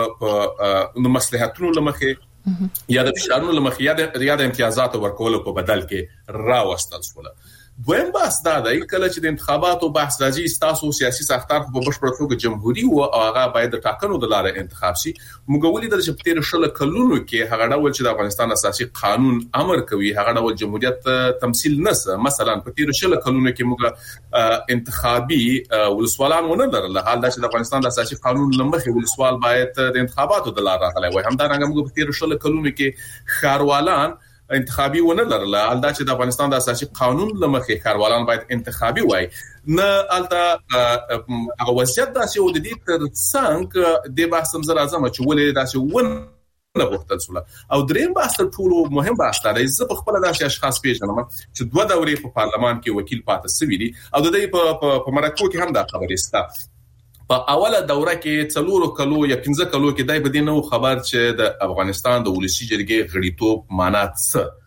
Speaker 2: په مصلحتونو لمخه یا د فشارونو لمخه یا د امتیازات ورکول په بدل کې راوستل شول. دویم بحث دا دی کله چې د انتخاباتو بحث راځي تاسو سیاسي ساختار په بشپړ توګه جمهوریت او هغه باید د ټاکنو د لارې انتخاب شي. موږ ولې د تیر شل کلونو کې هغه ډول چې د افغانستان اساسي قانون امر کوي هغه ډول جمهوریت تمثيل نسه. مثلا په تیر شل کلونو کې موږ انتخابي ولسوالان ونه لرل حال دا چې د افغانستان د اساسي قانون لمخې ولسوال باید د انتخاباتو د لارې راغلی وي. همدارنګه موږ په تیر شل کلونو کې خاروالان انتخابي ونه لرله حال دا چې د افغانستان د اساسي قانون لمخې خاروالان باید انتخابي وای نه الته هغه وضعیت داسې و د دې تر څنګ د بحث سره اعظم چې ولې داسې ونه غوښتل سول. او دریم بحث ټولو مهم بحث دی زه په خپل داسې اشخاص پیژنم چې دوه دورې په پارلمان کې وکیل پاتې سوي دي او د دې په مرکو کې هم دا خبرې سته. په اوله دوره کې 4 کلو یا 15 کلو کې دای بدینو خبر چې د افغانستان د ولسی جرګې غړیتوب معنی څه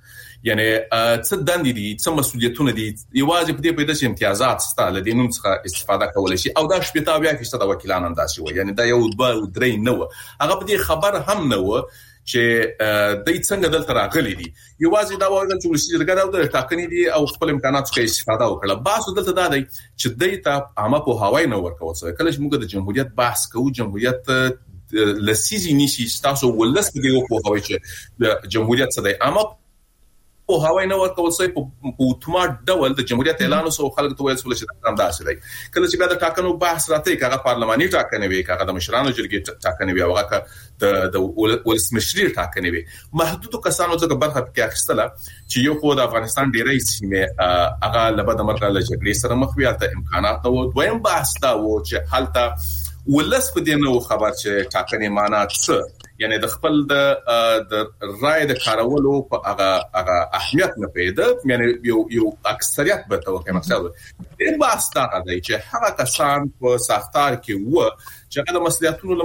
Speaker 2: یعنی څه دندې دي څه مسولیتونه دي یوازې په دې پیدا چې امتیازات ستاله د نوم څخه استفاده کولای شي او دا شپږ بیا کې ستاسو وکیلان انداسي وي یعنی دا یو درې نه و هغه په دې خبر هم نه و چې د څنګه دلته راغلي دي یوازې دا وایي چې ولسی جرګه د ټاکنې دي او خپل امکانات څخه استفاده وکړه باسو دلته دا دی چې دایته عامه په هوای نه ورکوي کله چې موږ د جمهوریت بحث کوو جمهوریت لسیزي نشي تاسو ولس دې په هوای چې د جمهوریت څخه د عامه په هوای نه ورکول سي په اتومات ډول د جمهوریت اعلان او خلک ته ویل چې دا انداسه دی کله چې بیا د ټاکنو بحث راته کاغه پارلماني ټاکنې وي کاغه د مشرانو جرګې ټاکنې وي هغه د ولسمشري ټاکنې وي محدود کسانو څخه برخه کې اخیستله چې یو خو د افغانستان ډیرې سیمه هغه لبد مرکه له جګړې سره مخ وي ته امکانات نو دویم بحث دا و چې حالت ولس په دې نو خبر چې ټاکنې معنا څه یعنی د خپل د رائے د کارولو په هغه اهمیت نه پیدا یعنی یو اکثریت به توګه مقصد دی بحث دا دی چې هغه کسان په ساختار کې و چې هغه مسؤلیتونو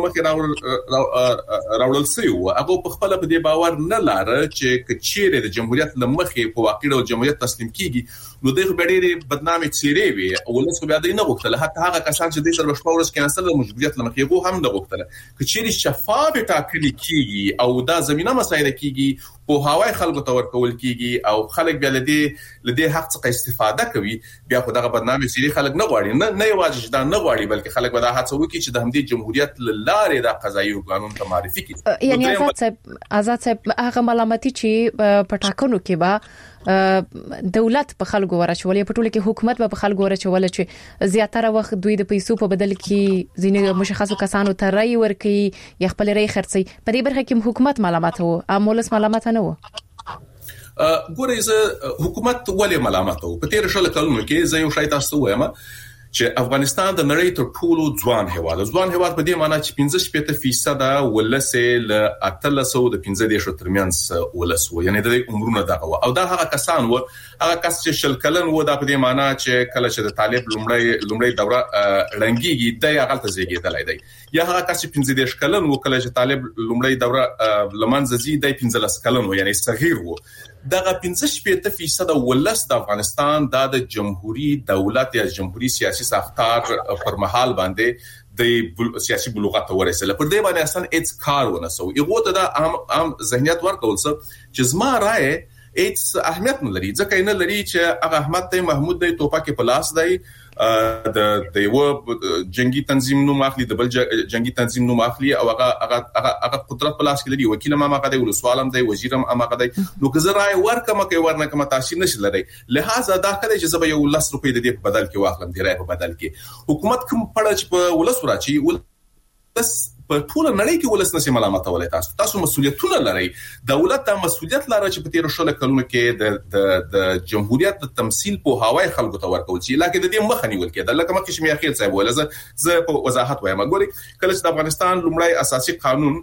Speaker 2: لمخې راوړل شوی و هغه په خپل په دې باور نه لاره چې کچېره د جمهوریت لمخې په واقع ډول جمهوریت تسلیم کیږي نو دغه ډېرې بدنامي چیرې وي او ولس بیا د نه غوښتل حتی هغه کسان چې د سر بشپورس کینسل د مجبوریت لمخې وو هم نه غوښتل کچېره شفاف ټاکل کیږي او دا زمينه مسایده کیږي په هوای خلکو ته ورکول کیږي او خلک بیا لدې حق څخه استفاده کوي بیا خو دغه بدنامي سری خلک نه غواړي نه یوازې دا نه غواړي بلکې خلک به دا هڅه وکړي چې د همدې جمهوریت لاره د قضایي قانون ته معرفي کړي
Speaker 3: یعنی آزاد صاحب هغه ملامتي چې په ټاکنو کې با دولت په خلکو ورچول په ټوله کې حکومت په خلکو ورچول چې زیاتره وخت دوی د پیسو په بدل کې ځینې مشخصو کسانو ته رای ورکړي یا خپل رای خرڅي په دې برخه کې حکومت ملامت وو امولس ملامت نه وو
Speaker 2: ګورئ زه حکومت ولې ملامت وو په تیر شل کلونو کې زه یو شای تاسو وایم چې افغانستان د نړۍ تر ټولو ځوان هیواد په دې معنی چې 15% ولسه ل 315 ترمنځ ولسو یعنی د عمرونو دغه او دا هغه کسان وو هغه کس چې شل کلن وو د په دې معنی چې کله چې د طالب لومړی دوره رنګيږي د هغه ته زیږیدلای دی یا هغه کس چې 15 کلن وو کله چې طالب لومړی دوره لمنځ زی د 15 کلن وو یعنی صغیر وو دغه 15% ولس د افغانستان د جمهوریت دولت یا جمهوریت سیاسي ساختار پر محل باندې د سیاسي بلوغت ورسېله پر دې باندې اصلا هیڅ کار ونه سو یو ته د عام ذهنیت ورکول څه چې زما رائے هیڅ اهمیت نه لري ځکه نه لري چې هغه احمد ته محمود د توپک په لاس دی د یو جنگي تنظیم نو ماخلي د بل جنگي تنظیم نو ماخلي او هغه قدرت په لاس کې لري وکیل ما ماقه دی ولسوالم دی وزیرم اماقه دی نو که زه رائے ورکم کوي ورنکم تاسو نشي لري لہذا دا کله چې زه یو 10 روپۍ د دې په بدل کې واخلم دی رائے په بدل کې حکومت کوم پړه چې په ولس ورچی ولس په ټول نړۍ کې ولس نشي ملامت ولای تاسو مسؤلیتونه لري دولت د مسؤلیت لري چې په تیر شل کلونو کې د جمهوریت د تمثيل په هوای خلکو ته ورکول شي لکه د دې مخ نیول کېده لکه مخکې شمه اخیر صاحب ولزه زه په وضاحت وایم ګوري کله چې د افغانستان لومړی اساسي قانون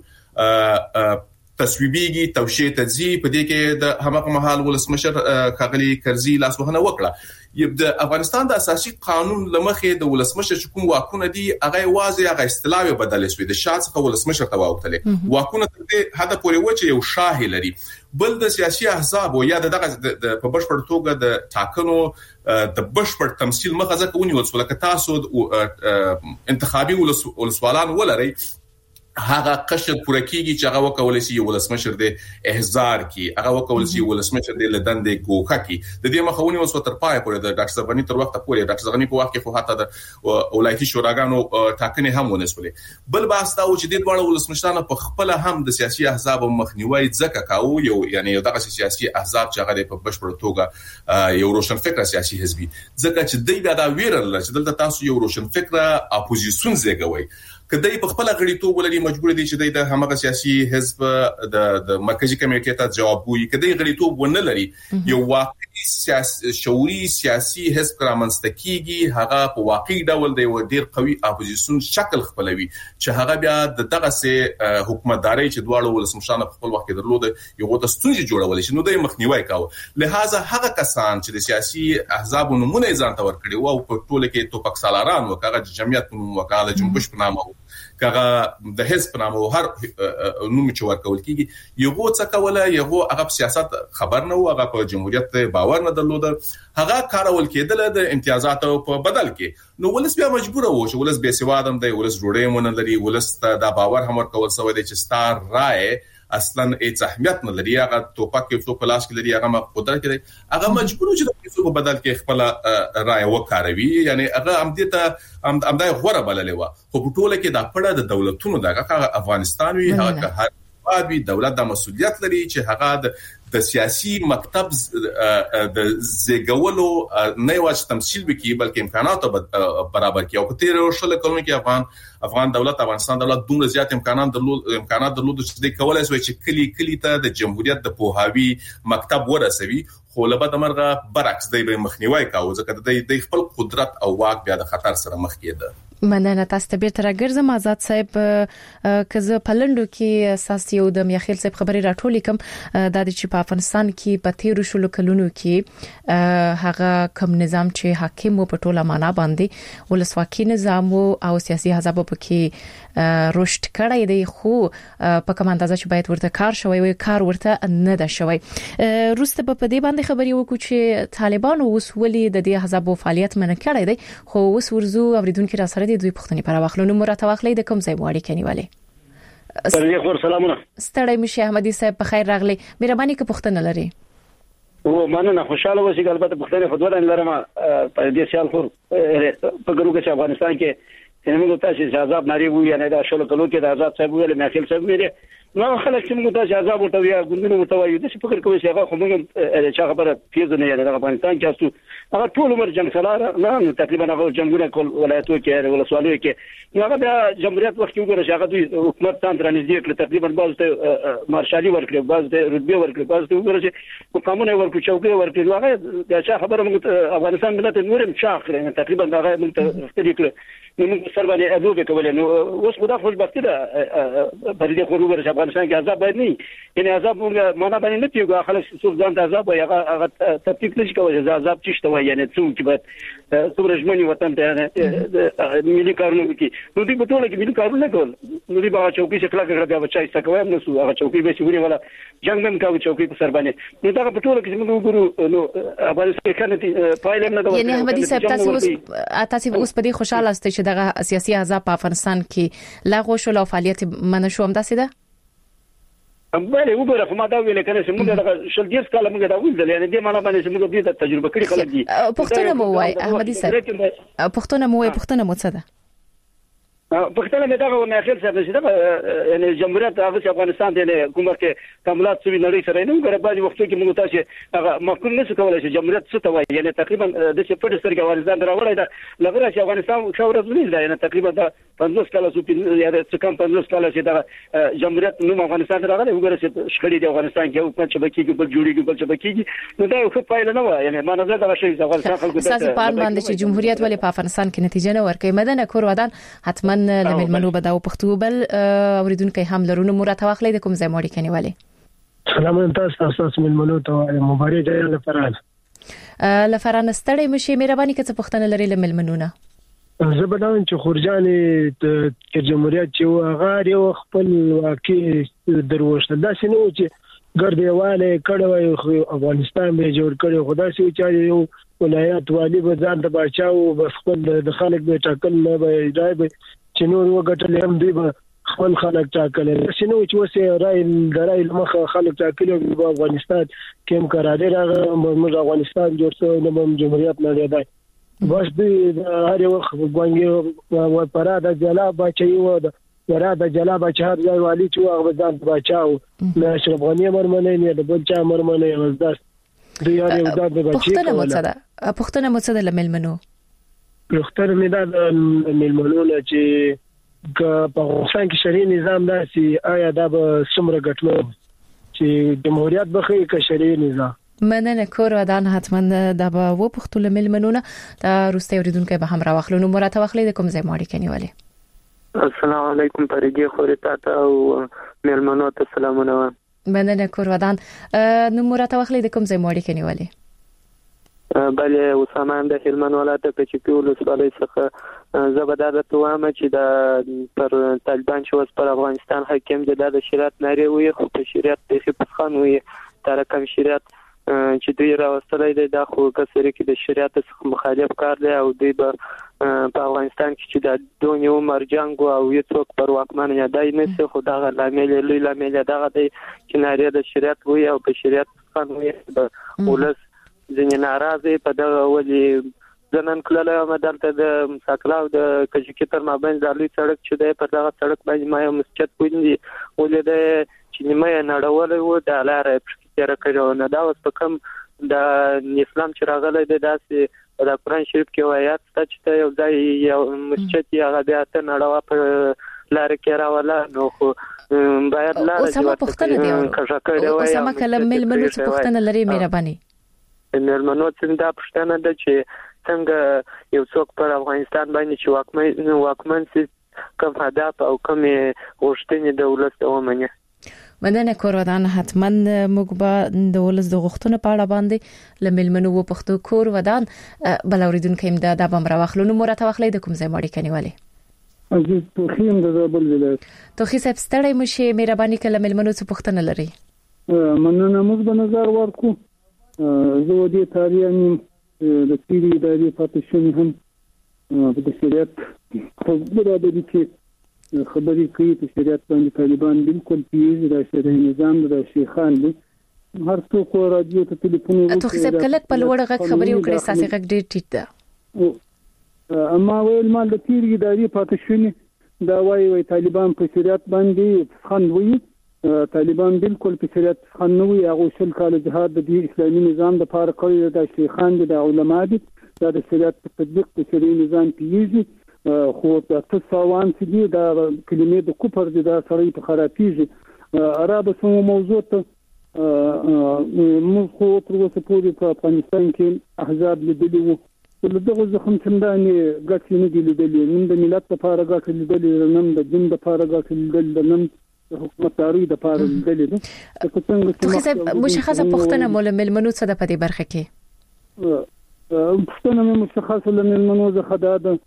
Speaker 2: تصویبيږي توشیه تدزی په دې کې د همغه محل ولسمشر خاغلی کرزی لاسوهنه وکړه د افغانستان د اساسي قانون لمخې د ولسمشر کوم واکونه دي هغه واځي هغه اصطلاح بدل شوې د شاه څخه ولسمشر ته واوتلې واکونه تر دې حد پورې و چې یو شاه لري بل د سیاسي احزاب او یا دغه په بشپړ توګه د ټاکنو د بشپړ تمثيل مخه ځکه ونیول سو لکه تاسو انتخابي ولسوالان ولري هغه قشر پوره کیږي چې هغه وکول شي ولسمشر د احزار کی هغه وکول شي ولسمشر د لدندې ګوخه کی د دې مخاوني وسو تر پای پورې د ډاکټر زغنی تر وخت پورې ډاکټر زغنی په وخت کې خو حتی د ولایتي شوراګانو ټاکنې هم ونسولې بل بحث دا و چې د ډول ولسمشرانو په خپل هم د سیاسي احزاب مخنیوي ځکه کاوه یو یعنی دغه سیاسي احزاب چې هغه په بشپړ توګه یو روشن فکر سیاسي حزبي ځکه چې دوی بیا دا ویرل چې دلته تاسو یو روشن فکر اپوزیسیون زیږوي کله په خپل غړیتوب ولري مجبور دي چې د همغه سیاسي حزب د مرکزی کمیټې ته جواب وي کله غړیتوب ونه لري یو واقعي سیاسي شعوري سیاسي حزب رامنځته هغه په واقعي ډول دی و ډیر قوي اپوزیسیون شکل خپلوي چې هغه بیا دغه سه حکومتداري چې دواړو ولسمشرانو په خپل وخت کې درلود یو د ستونزې جوړول شي نو د مخنیوي کاوه لہذا هغه کسان چې د سیاسي احزاب نمونه ځان ته ورکړي او په ټوله کې توپک سالاران وکړه جمعیت وکړه جنبش په نامه کغه د حزب نامو هر نوم چې ورکول کیږي یو څه کوله یو هغه سیاست خبر نه و هغه په جمهوریت باور نه درلود هغه کارول کېدل د امتیازاتو په بدل کې نو ولس بیا مجبور و چې ولس به سوادم دی ولس جوړې مونږ لري ولس دا باور هم ورکول سوی دی چې ستار رائے اصلا هیڅ اهمیت نه لري هغه توپک په پلاس کې لري هغه قدرت لري هغه مجبور چې د پیسو په بدل کې خپل رائے وکاروي یعنی هغه امدای غوړه بللې و خو په ټوله کې دا پړه د دولتونو دغه افغانستان وی هغه هر دولت د مسؤلیت لري چې هغه د سیاسي مکتب د زیګولو نه واش تمثيل وکي بلکې امکانات برابر کیو په تیر شل کلونو کې افغان دولت افغانستان دولت دومره زیات امکانات درلود چې د کولای شي چې کلی ته د جمهوریت د پوهاوی مکتب ورسوي خو له بده مرغه برعکس دی به مخنیوي کاوه ځکه د خپل قدرت او واک بیا د خطر سره مخ کېده
Speaker 3: مننه تاسو ته بیرته راګرځم آزاد صاحب کزه پلندو کې اساسي د میاخیل صاحب خبري راټول کوم د چې په افغانستان کې په تیر شلو کلونو کې هغه کوم نظام چې حاکم په ټوله معنا باندې ولسواکي نظام او سیاسي حزب په کې رشد کړی دی خو په کوم اندازه چې باید ورته کار شوی وي کار ورته نه ده شوی روسته په دې باندې خبري وکړو چې طالبان اوس ولې د دې حزب فعالیت منع کړی دی خو اوس ورزو اوریدونکو را سره د دوی پښتني پر واخلو نو مرته واخلې د کوم ځای واړی کنيواله
Speaker 5: سره خور سلامونه
Speaker 3: ستړی مشه احمدي صاحب په خیر راغلی مهرباني که پښتنه لري
Speaker 5: او مننه خوشاله اوسئ البته پښتنه خدای لرم په دې سیال خور په ګرو کې افغانستان کې موږ ته چې عذاب ناری وو یا نه دا شلو کلو کې د آزاد صاحب ویل میاخیل صاحب ویل نو خلک چې موږ ته عذاب ورته ویا ګوندونو متوایي د فکر کوي چې هغه خو موږ چې خبره پیژنې نه د افغانستان کې تاسو هغه ټول عمر جنگ سره نه تقریبا هغه جنگونه کول ولایتو کې ولسوالۍ کې هغه د جمهوریت وخت کې وګوره چې هغه دوی حکومت څنګه رانیږي کړ تقریبا باز ته مارشالي ورکړي باز ته رتبه ورکړي باز ته وګوره چې قانون ورکړي چوکۍ ورکړي هغه د چا خبره موږ افغانستان ملت نورم شاخ کړي تقریبا هغه موږ تخته کړ نو موږ سره باندې ادوبه کولای نو اوس خدا خوشبختی ده په دې خو وګوره چې افغانستان کې عذاب باید نه یعنی عذاب موږ معنا باندې نه پیږو خلک څو ځان د عذاب هغه تطبیق نشي کولای چې عذاب چشته وای یعنی څو چې باید څومره ژمنې وطن ته ملي کارونه وکړي نو دې په ټوله کې ملي کارونه کول نو دې به چوکۍ څخه کلاک کړه بیا بچای څه کوي نو هغه چوکۍ به شي ولا جنگ هم کوي چوکۍ په سر باندې نو دا په ټوله کې موږ وګورو نو افغانستان کې پایله نه ده
Speaker 3: یعنی احمدي صاحب تاسو اوس په دې خوشاله است چې دغه سیاسي حزب په افغانستان کې لغوه شو او فعالیت منع شو هم داسې ده
Speaker 5: بله وګوره خو ما دا ویل کنه چې موږ د شل ډیر کاله موږ دا ویل یعنی دې معنا باندې چې موږ دې تجربه کړې خلک دي
Speaker 3: پښتون مو وای احمدي صاحب پښتون مو وای پښتون مو څه ده
Speaker 5: پښتنه مې دا نه اخر څه چې یعنی جمهوریت هغه افغانستان د حکومت کې کمالات سوي نړۍ سره نه غره باندې وختو کې موږ تاسو هغه مفهوم نشو کولای چې جمهوریت څه ته وایي یعنی تقریبا د څه په سترګې افغانستان دراوړی دا لغره چې افغانستان شاوره زمين ده یعنی تقریبا د 50 کاله سو یا د څه کم 50 کاله چې دا جمهوریت نو افغانستان دراغله وګوره چې شخړې د افغانستان کې حکومت چې بکیږي بل جوړیږي بل چې بکیږي نو دا یو ښه پایله نه و یعنی ما نظر دا شی افغانستان خلکو
Speaker 3: اساسي پال باندې چې جمهوریت ولې په افغانستان کې نتیجه نه ورکړي مدنه کور ودان حتما لمنو به دا پښتو بل اوریدونکو هم لرونه مرته واخلې د کوم ځای موري کنيواله
Speaker 6: سلام تاسو ملمنو ته مبارک دی
Speaker 3: لفران ستړی مشي مهرباني که څه پښتنه لري لملمنونه
Speaker 6: زه به نن چې خورجانې د جمهوریت چې هغه یو خپل واقع دروښته دا شنو چې ګردیواله کړه افغانستان به جوړ کړي خدا سي چې یو ولایت والی به ځان د بچاو بس خپل د خلک به ټاکل نه به دای به چې نور وګټل هم دی به خپل خلک ټاکل شنو چې وسه رای مخه خلک ټاکل په افغانستان کې هم قرار راغی موږ افغانستان جوړ شو نو جمهوریت نه دی بس دې هر وخت باندې و پراده جلاب بچي و پراده جلاب بچي هر ځای والی چې هغه ځان بچاو نه اشرف غنی مرمنه نه د بل چا مرمنه وزداس دوی یاري وزداد به بچي
Speaker 3: پښتنه مو څه د ملمنو
Speaker 6: پښتنه مې دا ملمنو چې په افغانستان کې شرعي نظام داسي آیا دا به څومره ګټلو چې جمهوریت بخي کې شرعي نظام
Speaker 3: مننه کور ودان حتما د و پختول ملمنونه د روسي اوریدونکو به هم راوخلو نو مرته واخلې د کوم ځای ماړي کنيواله
Speaker 7: السلام علیکم پرګي خورتا ته او ملمنو ته سلامونه
Speaker 3: مننه کور ودان نو مرته واخلې د کوم ځای ماړي کنيواله
Speaker 7: بلې اسامه د هلمند ولایت کچکول ولسوالۍ څخه زبردست توامه چې د پر طالبان چې اوس پر افغانستان حاکم دي د شریعت ناری وي خو په شریعت د خپخان وي تر کوم شریعت چې دوی راوستلای دي د خو کسری کې د شریعت څخه مخالف کار دی او دوی په افغانستان کې چې د دونیو مرجنګ او یو څوک پر واکمن نه دی نه خو دا لامل لوی لامل دا دی چې ناری د شریعت وي او په شریعت څخه وي د ولس ځینې ناراضي په دغه ولي ځنن کله مدلته د مساکلاو د کجکی تر مابین ځالي سړک چې دی په دغه سړک باندې ما یو مسجد پوندي ولې د چې نیمه نړولې و د لارې تیر کړو نه دا اوس په کوم د اسلام چې راغلی دی داسې د قرآن شریف کې آیات چې یو ځای یو مسجد هغه بیا ته نړوا په لار کې راولا نو خو باید لار
Speaker 3: اوسمه پښتنه دی اوسمه کلم ملمنو چې پښتنه لري مهرباني
Speaker 7: ملمنو څنګه پښتنه ده چې څنګه یو څوک پر افغانستان باندې چې واکمن سي کوم هدف او کوم غوښتنې د ولست ومني
Speaker 3: مننه کورودان حتما موږ به د ولس د غوښتنو په اړه باندې لملمنو و پښتو کور ودان بلوریدونکو امداد د بم راوخلو نو مرته واخلې د کوم ځای ماړي کنيواله
Speaker 6: عزیز توخیم د زابل ولایت
Speaker 3: توخی صاحب ستړی مشه مهرباني کله ملمنو څه پښتنه لري
Speaker 6: مننه موږ به نظر ورکو زه ودی تاریخ د تیری ادارې پاتشن هم د شریعت خبره د دې خبرې کوي چې شریعت باندې طالبان بالکل پیږي د شریعت نظام د شیخان دي هر څوک راډیو ته ټلیفون
Speaker 3: وکړي ته څه کله په لوړ غږ خبرې وکړي ساسي غږ ډېر ټیټ ده
Speaker 6: اما ویل مال د تیری ادارې پاتشن دا وايي طالبان په شریعت باندې خند وي طالبان بالکل په شریعت خند نه وي هغه شل کال جهاد د اسلامي نظام د پاره کوي د شیخان د علما دي د شریعت په تطبیق د شریعي نظام پیږي خو تاسو سوان چې دی دا کلمې د کوپر دي دا سړی په خرابېږي عربه سمو موضوع ته موږ خو تر اوسه پورې په افغانستان کې احزاب لیدلي وو دغه زخم څنګه ګټ نه دی لیدلي نن د ملت لپاره ګټ لیدلي نن د دین لپاره ګټ لیدلي نن د حکومتداري لپاره لیدلي دي
Speaker 3: څنګه مشخصه پښتنه ملمنو څه د پدې برخه کې
Speaker 6: پښتنه مشخصه لمنو زه خداده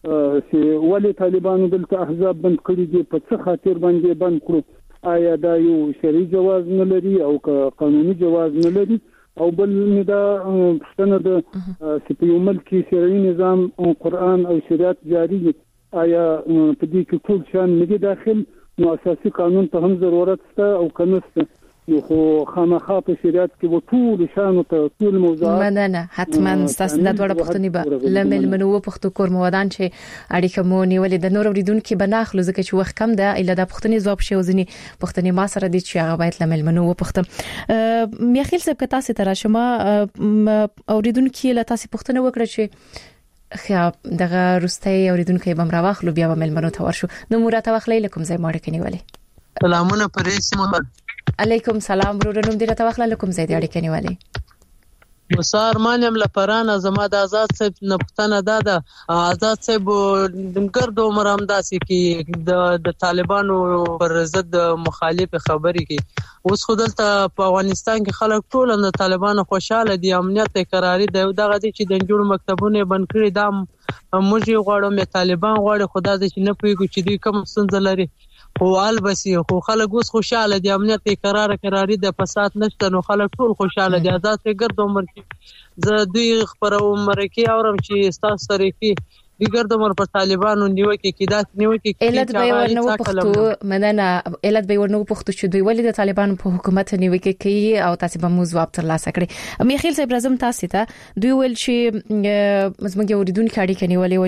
Speaker 6: چې ولې طالبانو دلته احزاب بند کړی دي په څه خاطر باندې بند کړو آیا دا یو شرعي جواز نه لري او قانوني جواز نه لري او بل دا پښتنه د سپیومل کې شرعي نظام او قرآن او شریعت جاری دي آیا په دې کې ټول شان نه دي داخل نو اساسي قانون ته هم ضرورت شته او کنه خو خامخا په شریعت کې وټول شان او ټول موضوعات
Speaker 3: مننه حتما تاسو د ډوړه پښتني به لمل منو پښتو کور مودان چې اړیکه مو نیولې د نور اوریدونکو بناخلو ځکه چې وخت کم ده اله د پښتني ځواب شي وزني پښتني ما سره دي چې هغه باید لمل منو پښتم میخیل صاحب که تاسو تر شما اوریدونکو له تاسو پښتنه وکړه چې خیا دغه روستي اوریدونکو به مراوخلو بیا به مل منو ته ورشو نو مرته واخلې لکم ځای ماړه کنيواله
Speaker 8: سلامونه پرې سیمه
Speaker 3: علیکم سلام ورونم دې ته واخله لکم زید اړیکه نیولې
Speaker 8: مسار مانم لپرانه زما د آزاد صاحب نپښتنه ده آزاد صاحب دمګرد عمر همداسي کې د طالبانو پر ضد مخالف خبري کې اوس خودلته په افغانستان کې خلک ټول د طالبانو خوشاله دي امنیت قراري دی دغه دي چې د جوړ مکتبونه بند کړی دام موږ غواړو طالبان غواړي خدا دې چې نه پیږي چې دوی کوم ستونزه لري خو البسي خو خلک اوس خوشاله دي امنیت قراري د فساد نشته نو خلک ټول خوشاله دي آزاد ګرد عمر کې زه دوی خبر عمر کې اورم چې تاسو سره کې دیګر د مر په طالبانو نیوکه کې دا نیوکه کې
Speaker 3: علت به ورنو پښتو مننه علت به ورنو پښتو چې دوی ولې د طالبانو په حکومت نیوکه کوي او تاسو به مو جواب ترلاسه کړئ میخیل صاحب راځم تاسو ته دوی ول چې مزمنګ اوریدونکو اړیکه نیولې و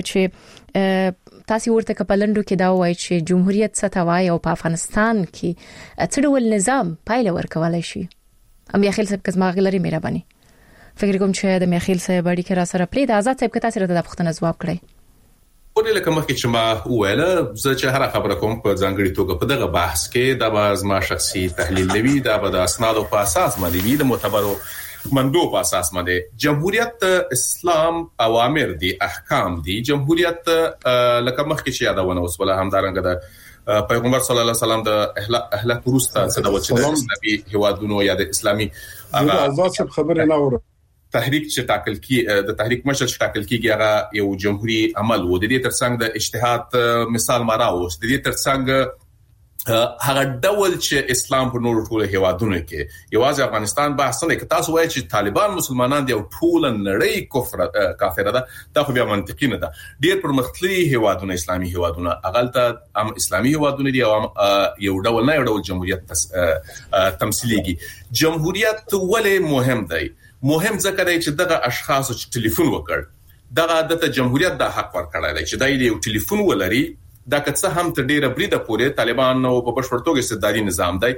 Speaker 3: چې تاسو ورته کپلندو کې دا وایي چې جمهوریت ستوای او په افغانستان کې څړول نظام پایله ورکولای شي میخیل صاحب کزما غلري مهرباني فکر کوم چې د میخیل صاحب اړیکه را سره پلی د آزاد صاحب کته سره د پښتنه جواب کړئ
Speaker 2: ولې لکه مخکې چې ما ویله زه چې هر خبره کوم په ځانګړي توګه په دغه بحث کې دا به زما شخصي تحلیل لوي دا به د اسنادو په اساس باندې وي د معتبرو مندو په اساس باندې جمهوریت اسلام اوامر دي احکام دي جمهوریت لکه مخکې چې یادونه اوس بل همدارنګه د پیغمبر صلی الله علیه وسلم د اهل پروستا څخه د وچه د اسلامي هوادونو یا د اسلامي
Speaker 4: آزاد څخه خبره نه وره
Speaker 2: تحریک چې ټاکل کی د تحریک مشر چې ټاکل کیږي هغه یو جمهوریت عمل و. د دې ترڅنګ د اجتهاد مثال ما راوست. د دې ترڅنګ هغه ډول چې اسلام په نورو ټولو هیوادونو کې یوازې افغانستان بحث نه کوي. تاسو وایئ چې طالبان مسلمانان دی او ټول نړۍ کافر ده، دا خو بیا منطقي نه ده. ډېر پرمختللي هیوادونه اسلامي هیوادونه اغلطه هم اسلامي هیوادونه دي او یو ډول نه یو ډول جمهوریت تمثيليږي. جمهوریت ولې مهم دی؟ مهم ځکه دی چې دغه اشخاص چې ټلیفون وکړ دغه د جمهوریت د حق ورکړی دی چې دای یو ټلیفون ولري. دا که څه هم تر ډیره بریده پورې طالبان نو په بشپړ توګه استبدادي نظام دی.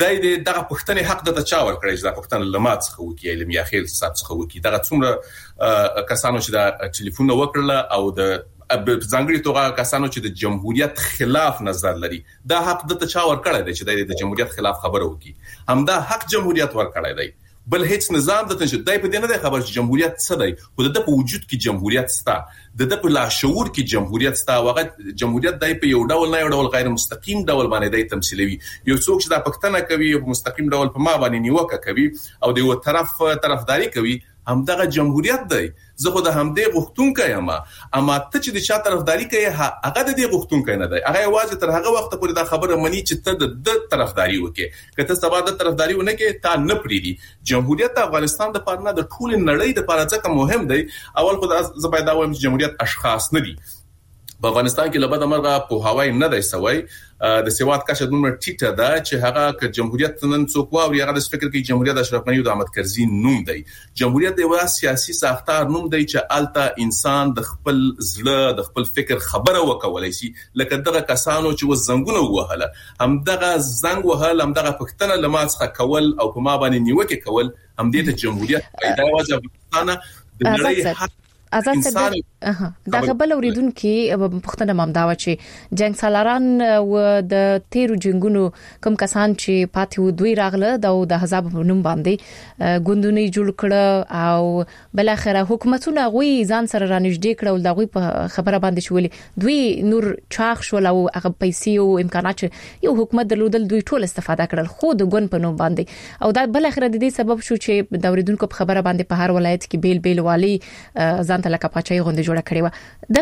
Speaker 2: دغه پښتنې حق د چا ورکړی چې دا پښتن لمات څخه وکي علم یا خیل حساب څخه وکي. دا څومره کسانو چې دا ټلیفون وکړل او د ځانګړي توګه کسانو چې د جمهوریت خلاف نظر لري دا حق د چا ورکړی دی چې د جمهوریت خلاف خبره وکي. همدا حق جمهوریت ورکړی دی. بل هیڅ نظام د تنشد دای په دې نه دی خبر چې جمهوریت څه دی. خو د په وجود کې جمهوریت ستا، د په لاشعور کې جمهوریت ستا. واغه جمهوریت دای په یو ډول نه یو ډول غیر مستقیم ډول باندې دی تمثيلوي. یو څوک چې دا پښتنه کوي په مستقیم ډول په ما باندې نیوکه کوي او د یو طرفداري کوي، همدغه جمهوریت دی. زه خو د همدې غوښتونکو یم، اما ته چې د چا طرفداري کوي هغه د دې غوښتونکو نه دی. هغه واځي تر هغه وخت پورې دا خبره مني چې ته د طرفداري وکې. کته سبا د طرفداري ونه کې تا نه پریدي. جمهوریت د افغانستان د پاره د ټول نړۍ د پاره ځکه مهم دی. اول خو د زبایدا وایم چې جمهوریت اشخاص نه دي. په افغانستان کې لبد امرغه په هواي نه دی سوی. د سیواد کچه دومره ټیټه ده چې هغه ک جمهوریت نن څوک واوري هغه د فکر کې جمهوریت اشرف غنی او د احمد کرزي نوم دی. جمهوریت یو سیاسي ساختار نوم دی چې الته انسان د خپل زړه د خپل فکر خبره وکولای شي. لکه دغه کسانو چې وزنګونه وهله، هم دغه زنګ وهل، هم دغه پښتنه لماڅخه کول او په ما باندې نیوکه کول، هم دې ته جمهوریت پیدا واجب افغانستان د نړۍ
Speaker 3: آزاد صاحب دا قبل اوریدونکو پښتنه مامداوه چې جنگ سالاران او د تیرو جنگونو کوم کسان چې پاتې دوی راغله د حزب نوم باندې ګوندونه جوړ کړه او بل اخره حکومتونه غوي ځان سره رانږدې کړه او دغه په خبره باندې شولې دوی نور چاغ شول او هغه پیسې او امکانات یو حکومت درلودل دوی ټول استفاده کړل خو د ګوند په نوم باندې او دا بل اخره د دې سبب شو چې د اوریدونکو په خبره باندې په هر ولایت کې بیل والی ځان ته لکه پاچای غونډه جوړه کړې و.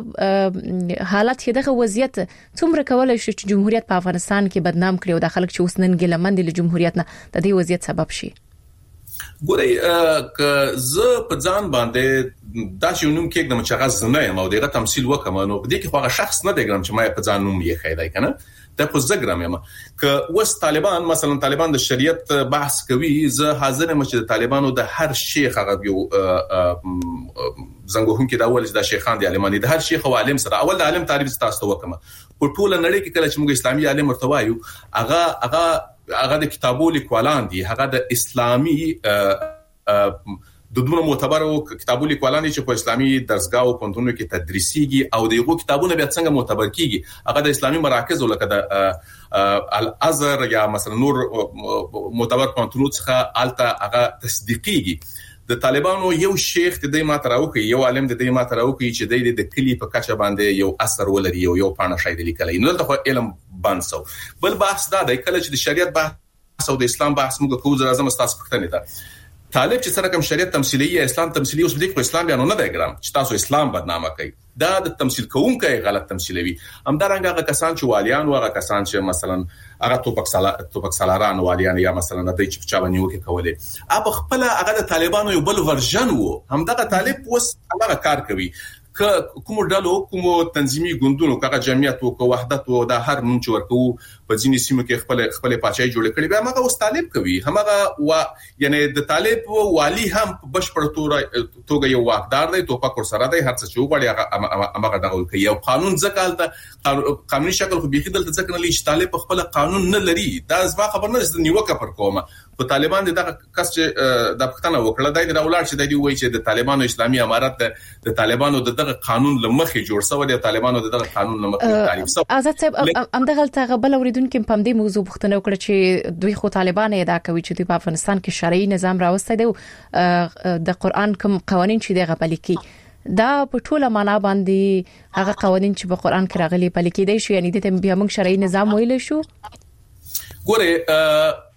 Speaker 3: دغه حالت دغه وضعیت څومره کولای شي چې جمهوریت په افغانستان کې بدنام کړي او د خلک چې اوس نن ګلمند له جمهوریت نه د دې وضعیت سبب شي؟
Speaker 2: ګورئ که زه په ځان باندې دا چې نوم کې د مچغز نه یم او دغه تمثيل وکم نو په دې کې خو شخص نه دی ګرام چې ما په ځان نوم یې خیدای کنه دا په زګرام یم. که وس طالبان مثلا طالبان د شریعت بحث کوي، زه حاضر یم چې د طالبانو د هر شیخ هغه یو زنګوهم کې دا ول چې د شیخان دي عالمانی د هر شیخ او عالم سره اول د عالم تعریف تاسو وکم. په ټوله نړۍ کې کله چې موږ اسلامي عالم مرتوایو هغه د کتابو لیکوالان دي، هغه د اسلامي د دوه معتبرو کتابو لیکوالان چې په اسلامي درسګاو پونتونو کې تدریسيږي او دغه کتابونه بیا څنګه معتبر کیږي هغه د اسلامي مراکز ولکه د الازهر یا مثلا نور معتبر پونتونو څخه الته هغه تصدیقيږي. د طالبانو یو شیخ د دې ماتراوکي یو عالم د دې ماتراوکي چې د کلی په کچه باندې یو اثر ولري یو پانه شاید لیکلای نو د علم بانسو. بل بحث دا د کله چې د شریعت بحث او د اسلام بحث موږ کوو لازم تاسو پښتنه ده طالب چې سره کوم شریعت تمثيلي یا اسلام تمثيلي اوس دې په اسلام بیان نه دی ګرام چې تاسو اسلام بدنامه کوي دا د تمثيل کوونکی غلط تمثيلوي. همدارنګه هغه کسان چې والیان او هغه کسان چې مثلا هغه توپک سالاران والیان یا مثلا د چې چا باندې وکي کولې اب خپل هغه د طالبانو یو بل ورژن وو. همدغه طالب اوس هغه کار کوي که کوم ډلو کوم تنظیمي ګوندونو کغه جمعیت او وحدت او د هر نوم چې ورکو په ځینې سیمو کې خپل پاچای جوړ کړي بیا هغه اوس طالب کوي. همغه یعنی د طالب والی هم بشپړ توګه یو واقدار دی توپک ور سره دی هر څه چې وغواړي هغه دغه کوي. یو قانون ځکه قانوني شکل خو بيخي دلته ځکه نه لې چې طالب خپل قانون نه لري. دا ځما خبر نه د نیوکه پر کومه په طالبان دغه کس چې د پښتنه وکړه دای د راولار چې د وی چې د طالبانو اسلامي امارت د طالبانو دغه قانون لمخې جوړ شوی دی طالبانو دغه قانون لمخې تعریف شوی.
Speaker 3: آزاد صاحب همدغه تغبل اوریدونکو په دې موضوع پښتنه وکړه چې دوی خو طالبان ادا کوي چې په افغانستان کې شرعي نظام راوستي دی د قران کوم قوانين چې دغه بلکی دا په ټوله معنا باندې هغه قوانين چې په قران کې راغلي بلکی دی شو یعنی د بیا موږ شرعي نظام ویل شو.
Speaker 2: ګوره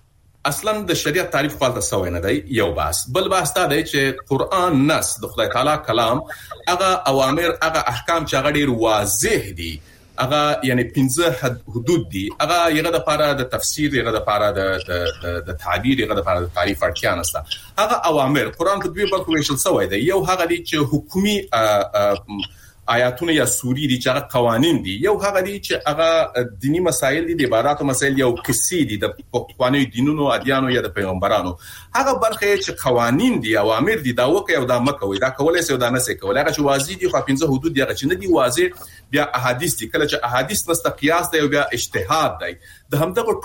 Speaker 2: اصلا د شریعت تعریف خپل تاسو نه دی یو باس بل باس دا دی چې قران نص د خدای تعالی کلام هغه اوامر هغه احکام چې هغه ډیر واضح دي هغه یعنی 15 حدود دي هغه یغه د لپاره د تفسیر یغه د لپاره د تعبیر یغه د لپاره د تعریف اړتیا نشته هغه اوامر قران په دوی برخو ویشل شوی دی یو هغه دي چې حکومي آیاتونه یا سوري دي چې هغه قوانين دي یو هغه دي چې هغه دینی مسایل دي د عبادت او مسایل یو کسی دي د قوانینو دینونو ادیانو یا د پیغمبرانو هغه برخه چې قوانين دي اوامر دي دا وکي او دا مکوي دا کولای سي او دا نه سي کولای هغه چې واضح دي خو 15 حدود دي هغه چې نه دي واضح بیا احادیث دي کله چې احادیث نست قیاس دی او بیا اجتهاد دی د همدغه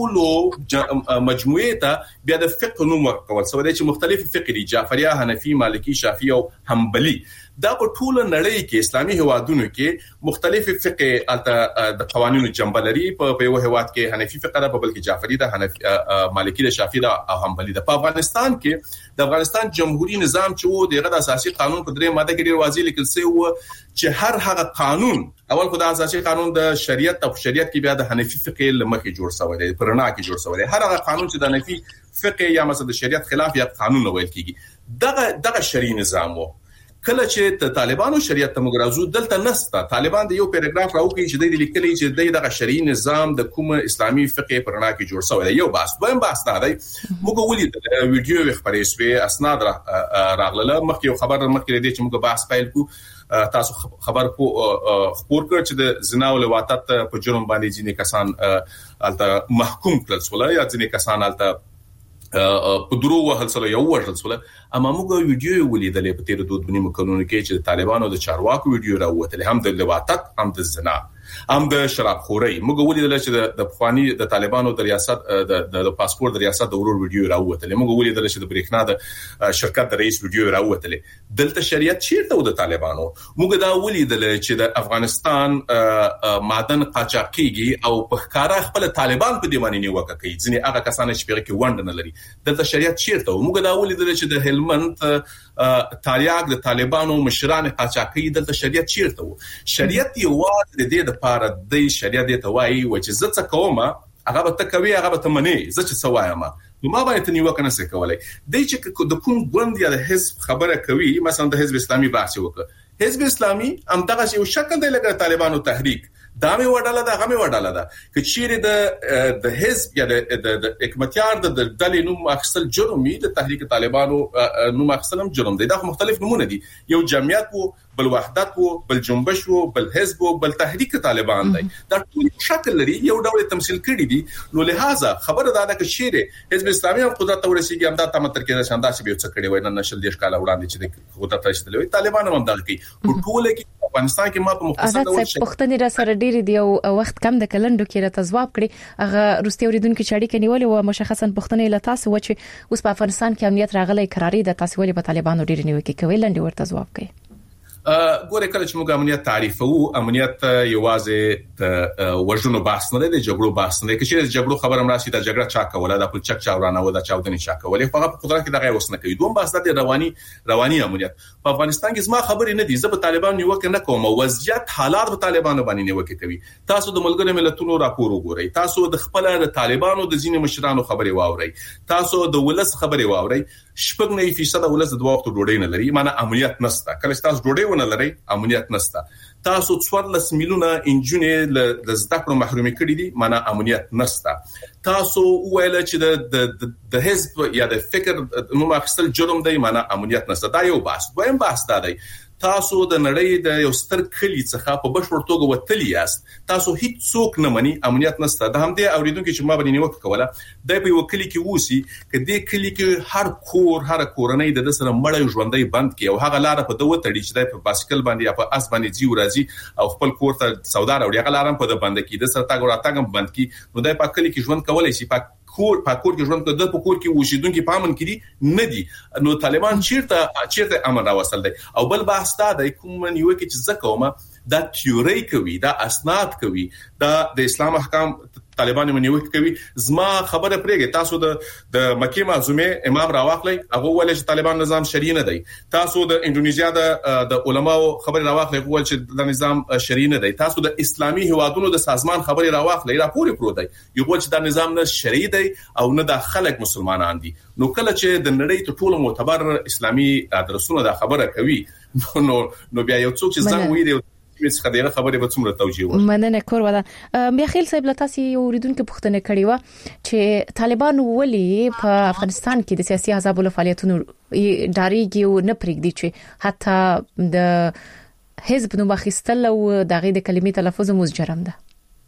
Speaker 2: ټولو مجموعه ته بیا د فقه نوم ورکول سو دی چې مختلف فقه دي جعفریه حنفي مالکی شافعي او حنبلي دا په ټول نړۍ کې اسلامي هوادونو کې مختلف فقه د قوانینو جنبلري په یو هواد کې حنفي فقه ده په بل کې جعفری ده حنفي مالکی ده شافعي ده او حنبلي ده په افغانستان کې د افغانستان جمهوریت نظام چې وو دغه د اساسي قانون په درې ماده کې ډیر واضح لیکل شوی و چې هر هغه قانون اول خدای اساسي قانون د شریعت او شریعت کې بیا د حنفي فقه لمخې جوړ شوی دی پرنا کې جوړ شوی دی هر هغه قانون چې د حنفي فقه یا مثلا د شریعت خلاف یا قانون ویل کیږي دغه شرعي نظام وو کله چې طالبانو شریعت ته مګرازو دلته نسته طالبان د یو پیراګراف راوکي چې د لیکلي چې دغه شرعي نظام د کوم اسلامي فقه پرنا کې جوړ شوی دی یو باس دویم باس دا دی موږ ولید ویډیو خبرې شوي اسناد راغله مخکې خبر مخکې دی چې موږ باس پیل کو تاسو خبر کو خبر کړ چې د زنا او لواطت په جرم باندې ځینې کسان الته محکوم کړل شول یا ځینې کسان الته په درو وهل سره یو ورته سره اما موږ ویډیو ولیدلې په تیر 2 قانون کې چې طالبانو د چارواکو ویډیو راوته هم د لواطت هم د زنا هم د شراب خوري موږ ولیدل چې د فخوانی د طالبانو د ریاست د پاسپورت د ریاست د ورور ویډیو راوته موږ ولیدل چې د بریښنا د شرکت د رئیس ویډیو راوته دلته شریعت چیرته و د طالبانو موږ دا ولیدل چې د افغانستان معدن قاچاقيږي او په ښکارا خپل طالبان په دیواني نیوکه کوي ځنې هغه کسان چې پیغه کې وند نه لري دلته شریعت چیرته و موږ دا ولیدل چې د هلمند تاریاک د طالبانو مشران قاچاقي دلته شریعت چیرته و شریعت یو د دې د پاره د شریعت ته وایي چې زه څه کوم هغه به تکوي هغه به تمنې زه چې سوایم نو ما باندې نیوکه نه سکولای د چې د کوم ګوند یا د حزب خبره کوي مثلا د حزب اسلامي بحث وکړه حزب اسلامي هم دغه یو شکل دی لکه طالبانو تحریک دا مې وډاله دا غمه وډاله دا چې چیرې د حزب یا د حکومتيار د دلې نوم اخستل جرمي د تحریک طالبانو نوم اخستلم جرم دی دا مختلف نمونه دي یو جمعیت وو بل وحدت وو بل جنبش وو بل حزب وو بل تحریک طالبان دی دا ټول شکل لري یو ډول تمثيل کړي دي نو لہذا خبره دا ده چې چیرې حزب اسلامي هم قدرت ورسیږي هم دا تمتر کې شاندار شي به څه کړي وای نه نشل دیش کاله وړاندې چې د قدرت رسیدلې طالبان هم دغه کوي ټول کې افغانستان کې ما په مختصر ډول
Speaker 3: پښتني را سره ډېری دی او وخت کم د کلندو کې را تجواب کړي هغه روسي اوریدونکو چې اړیکه نیولې و مشخصا پښتني له تاسو و چې اوس په افغانستان کې امنیت راغلی قراري د تاسو ولې په طالبانو ډېری نیوکه کوي لنډي ورته جواب کوي
Speaker 2: ګوره کله چې موږ امنیت تعریفو امنیت یوازې د وژنو بحث نه دی د جګړو بحث نه دی چې د جګړو خبره مراشي د جګړه چا کوله د پل چک چاورانه و د چاودنې چا کوله خو په قدرت کې دغه وسنه کوي دوم بحث د رواني امنیت په افغانستان کې زما خبرې نه دي زه په طالبان نیوکه نه کوم وضعیت حالات په طالبانو باندې نیوکه کوي تاسو د ملګرو ملتونو راپور وګورئ تاسو د خپل د طالبانو د ځینې مشرانو خبرې واورئ تاسو د ولس خبرې واورئ شپږ نه فیصد ولس د دوه وخت ډوډۍ نه لري معنی امنیت نشته کله تاسو ډوډۍ ونه لرئ امنیت نشته تاسو 14 میلیونه انجونې د زده کړو محرومي کړي دي معنی امنیت نشته تاسو ویل چې د حزب یا د فکر نوم اخستل جرم دی معنی امنیت نشته دا یو بحث دویم بحث دا دی تاسو د نړۍ د یو ستر کلی څخه په بشپړ توګه وتلی یاست تاسو هیڅ څوک نه مني امنیت نشته د هم دې اوریدونکو چې ما باندې نیوکه کوله د په یو کلی کې ووسی کدي کلی کې هر کورنۍ د سره مړ ژوندۍ بند کی او هغه لار په دوه تړي چې په باسکل باندې یا په اس باندې زی ورازي او خپل کور ته سودا راوړي هغه لارم په بند کی د سره تاګ راتګم بند کی نو د په کلی کې ژوند کولای شي په کور کې ژوند کوي د کور کې وشیدونکو په امن کې دي نه دي نو طالبان چیرته امن راوصل دي او بل بحث دا د کوم نیوکه چې زکومه دا تیوري کوي دا اسناد کوي دا د اسلام احکام طالبان منیوي کوي زما خبره پرېږي تاسو د مکه معظمه امام راواخلي هغه ول چې طالبان نظام شرعي نه دی تاسو د انډونیزیا د علماو خبره راواخلي ول چې د نظام شرعي نه دی تاسو د اسلامي هوادونو د سازمان خبره راواخلي راپور پروت دی یو چې د نظام نه شرعي دی او نه د خلک مسلمانان دي نو کله چې د نړۍ ته ټول معتبر اسلامي ادرسونه د خبره کوي نو بیا یو څوک چې ځان ویری څه خبره به څومره توجیه وکړي
Speaker 3: مننه کور ودا میاخیل صاحب لتاسي اوریدونکو پوښتنه کړې و چې طالبان ولي په افغانستان کې د سیاسي احزاب له فعالیتونو ډاریږي او نه پرېږدي چې حتی د حزب نو مخستل او دغه د کلمې تلفظ مزجرم ده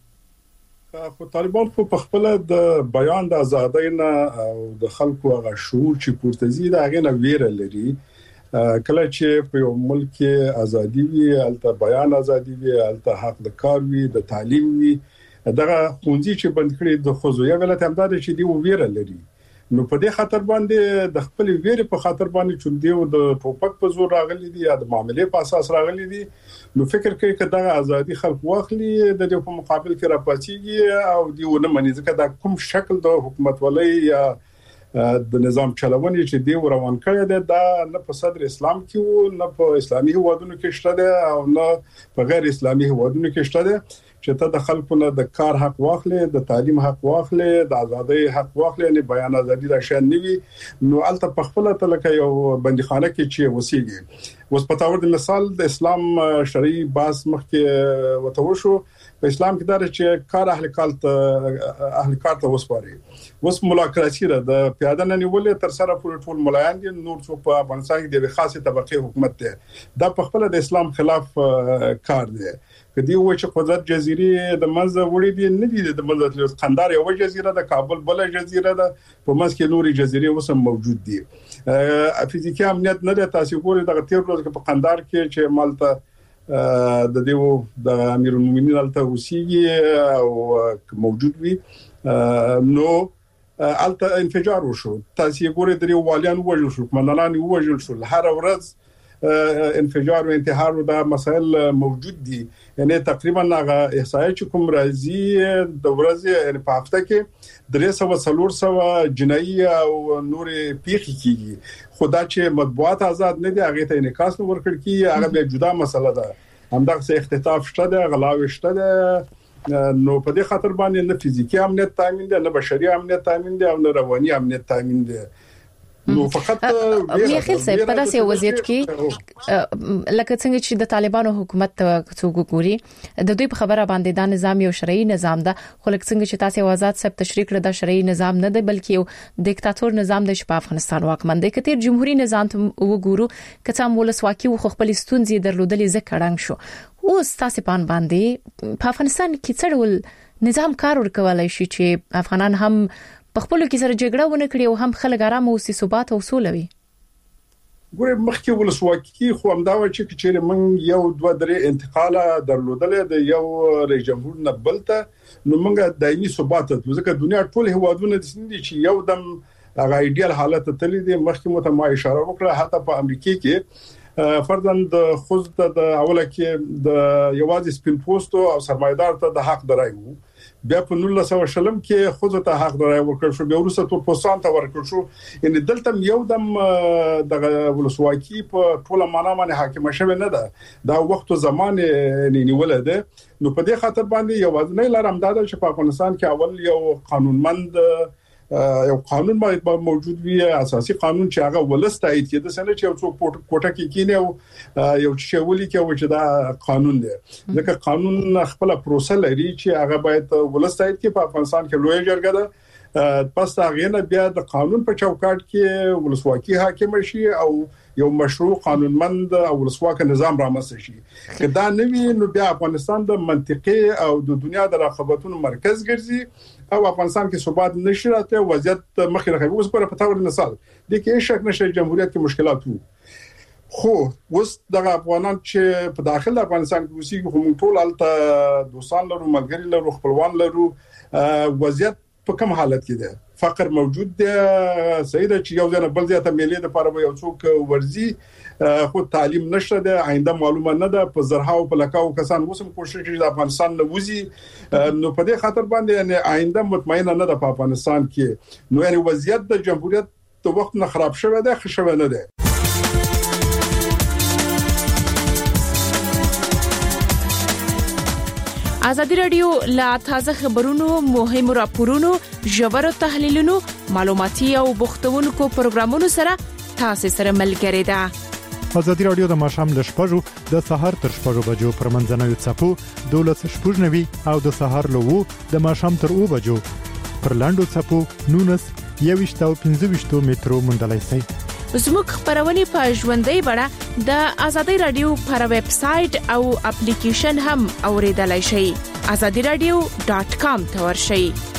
Speaker 4: خو طالبان په خپل د بیان د ازادۍ نه او د خلکو هغه شعور چې پورته زی دا غنه ویره لري کله چې په یو ملک کې ازادي وي الته بیان ازادي وي الته حق د کار وي د تعلیم وي دغه خونځي چې بند کړي د خوځویا ولایت همدار چې دی ویره لري نو په دې خاطر باندې د خپل ویره په خاطر باندې چې دی د ټوپک په زور راغلي دي یا د معاملې په اساس راغلي دي نو فکر کوي چې دا ازادي خلک واخلي د دې په مقابل کې راپاتېږي او دیونه منځ کې دا کوم شکل د حکومت ولای یا د نظام چلونې چې دی روان کړی دی دا نه په صدر اسلام کې نه په اسلامي هوادونو کې شته دی او نه په غیر اسلامي هوادونو کې شته دی چې ته د خلکو نه د کار حق واخلې د تعلیم حق واخلې د ازادۍ حق واخلې نه بیان ازادي د شان نیوي نو الته په خپل تلکه یو بندخانه کې چې وسیږي اوس په تاور د مثال د اسلام شرعي باس مخکې وتوشو په اسلام کې دا چې کار اهل کار ته وسپاري اوس ملاقاتي را د پیاده نه نیولې تر سره پورې ټول ملایان دي نور څوک په افغانستان کې د خاصه طبقه حکومت ده دا په خپل د اسلام خلاف کار دی کدی و چې قدرت جزيره د منځ وړي دي نه دي د منځ قندار یو جزيره د کابل بل جزيره ده په منځ کې نوري جزيره وسم موجود دي فزیکي امنیت نه ده تاسو ګورئ د تیر ورځ په قندار کې چې مالته د دیو د امیر المؤمنین الته وسیږي او موجود وي نو الته انفجار وشو تاسو ګورئ د والیان وژل شو کمانډران وژل شو هر ورځ انفجار و انتحار و دا مسائل موجود دي یعنی تقریبا هغه احصایه چې کوم راځي د ورځې یعنی په هفته کې 300 جنایي او نور پیښې کیږي خدا چې مطبوعات آزاد نه دي هغه ته انعکاس ورکړ کی هغه به جدا مسله ده همدغه څه اختطاف شته ده غلاوي شته ده نو په دې خاطر باندې نه فزیکی امنیت تامین دي نه بشري امنیت تامین دي او نه رواني امنیت تامین دي نو فقط
Speaker 3: میاخیل صاحب په داسې وضعیت کې لکه څنګه چې د طالبانو حکومت څوک ګوري د دوی په خبره باندې دا نظام یو شرعي نظام ده خو لکه څنګه چې تاسو آزاد صاحب تشریح کړ دا شرعي نظام نه دی بلکې یو دیکتاتور نظام دی چې په افغانستان واکمن دی کتیر جمهوریت نظام وګورو کته ولسواکي او خپل ستونزې درلودلې ځکړنګ شو اوس تاسو باندې په افغانستان کې څړول نظام کار ورکولای شي چې افغانان هم په خپل کې سره جګړه ونه کړي او هم خلک آرام او ثبات او سوله وي
Speaker 4: ګوره مخکې ولسواکي خو همدا و چې موږ یو دوه درې انتقاله درلودل د یو رئیس جمهور نه بلته نو موږ دایمي ثبات ځکه دنیا ټول هوادونه دي چې یو دم هغه ایډیال حالت ته تللی دي مخکې مو ته ما اشاره وکړه حتی په امریکا کې فردن د خوځ د اوله کې د یوازې سپین پوسټو او سرمایدار ته د حق درایو بیا په 1900 شلم کې خود ته حق درای ورکړ شو بیا ورسره تور پوسټان ته ورکړ شو ان دلته یو دم د ولسواکي په ټوله معنا باندې حاکم شوه نه ده دا وخت او زمان نیول ده نو په دې خاطر باندې یو ځنې لارم دا چې په افغانستان کې اول یو قانونمند یو قانون باید موجود وي اساسي قانون چې هغه ولستایي کېده څنګه چې یو څوک کوټه کې کینه او یو چې ولي کې چې دا قانون دی ځکه قانون خپل پروسه لري چې هغه باید ولستایي کې په افغانستان کې لوی جرګه ده پس هغه نه بیا د قانون په چوکاټ کې ولسواکي حاکم شي او یو مشروع قانونمند او ولسواک نظام رامنځته شي کدا نوی نو بیا افغانستان د منطقي او د دنیا د رقابتونو مرکز ګرځي او افغانستان کې ثبات نشي راته وضعیت مخې راغلی اوس په تاور مثال د کې شک نشي جمهوریت کې مشکلات وو خو اوس د افغانان چې په داخل افغانستان کې اوسېږي هم ټول الته دوستان لرو ملګری لرو خپلوان لرو وضعیت په کوم حالت کې ده. فقر موجود دی، صحیح ده چې یو ځنه بل ځای ته میلې د لپاره یو څوک ورزي، خو تعلیم نشته ده، آینده معلومه نه ده. په زرهاو په لکاو کسان وسم کوشش کوي د افغانستان نه وځي، نو په دې خاطر باندې یعنی آینده مطمئنه نه ده په افغانستان کې. نو یعنی وضعیت د جمهوریت د وخت نه خراب شوه ده، ښه شوه نه ده.
Speaker 9: ازادي رادیو لا تازه خبرونو، مهم راپورونو، ژور تحلیلونو، معلوماتي او بوختونکو پروګرامونو سره تاسو سره ملګری ده.
Speaker 10: ازادي رادیو د ماښام ل 6:00 د سحر تر 6:00 بجو پر منځنوي څپو 12:90 او د سحر له 2 د ماښام تر 2 بجو پر لاندو څپو 19:25 مترو مندلای شي.
Speaker 9: زموږ خبرونه په ژوندۍ بڼه د ازادي رادیو پر ویب سټ او اپلیکیشن هم اوریدلای شئ. azadiradio.com ته ورشئ.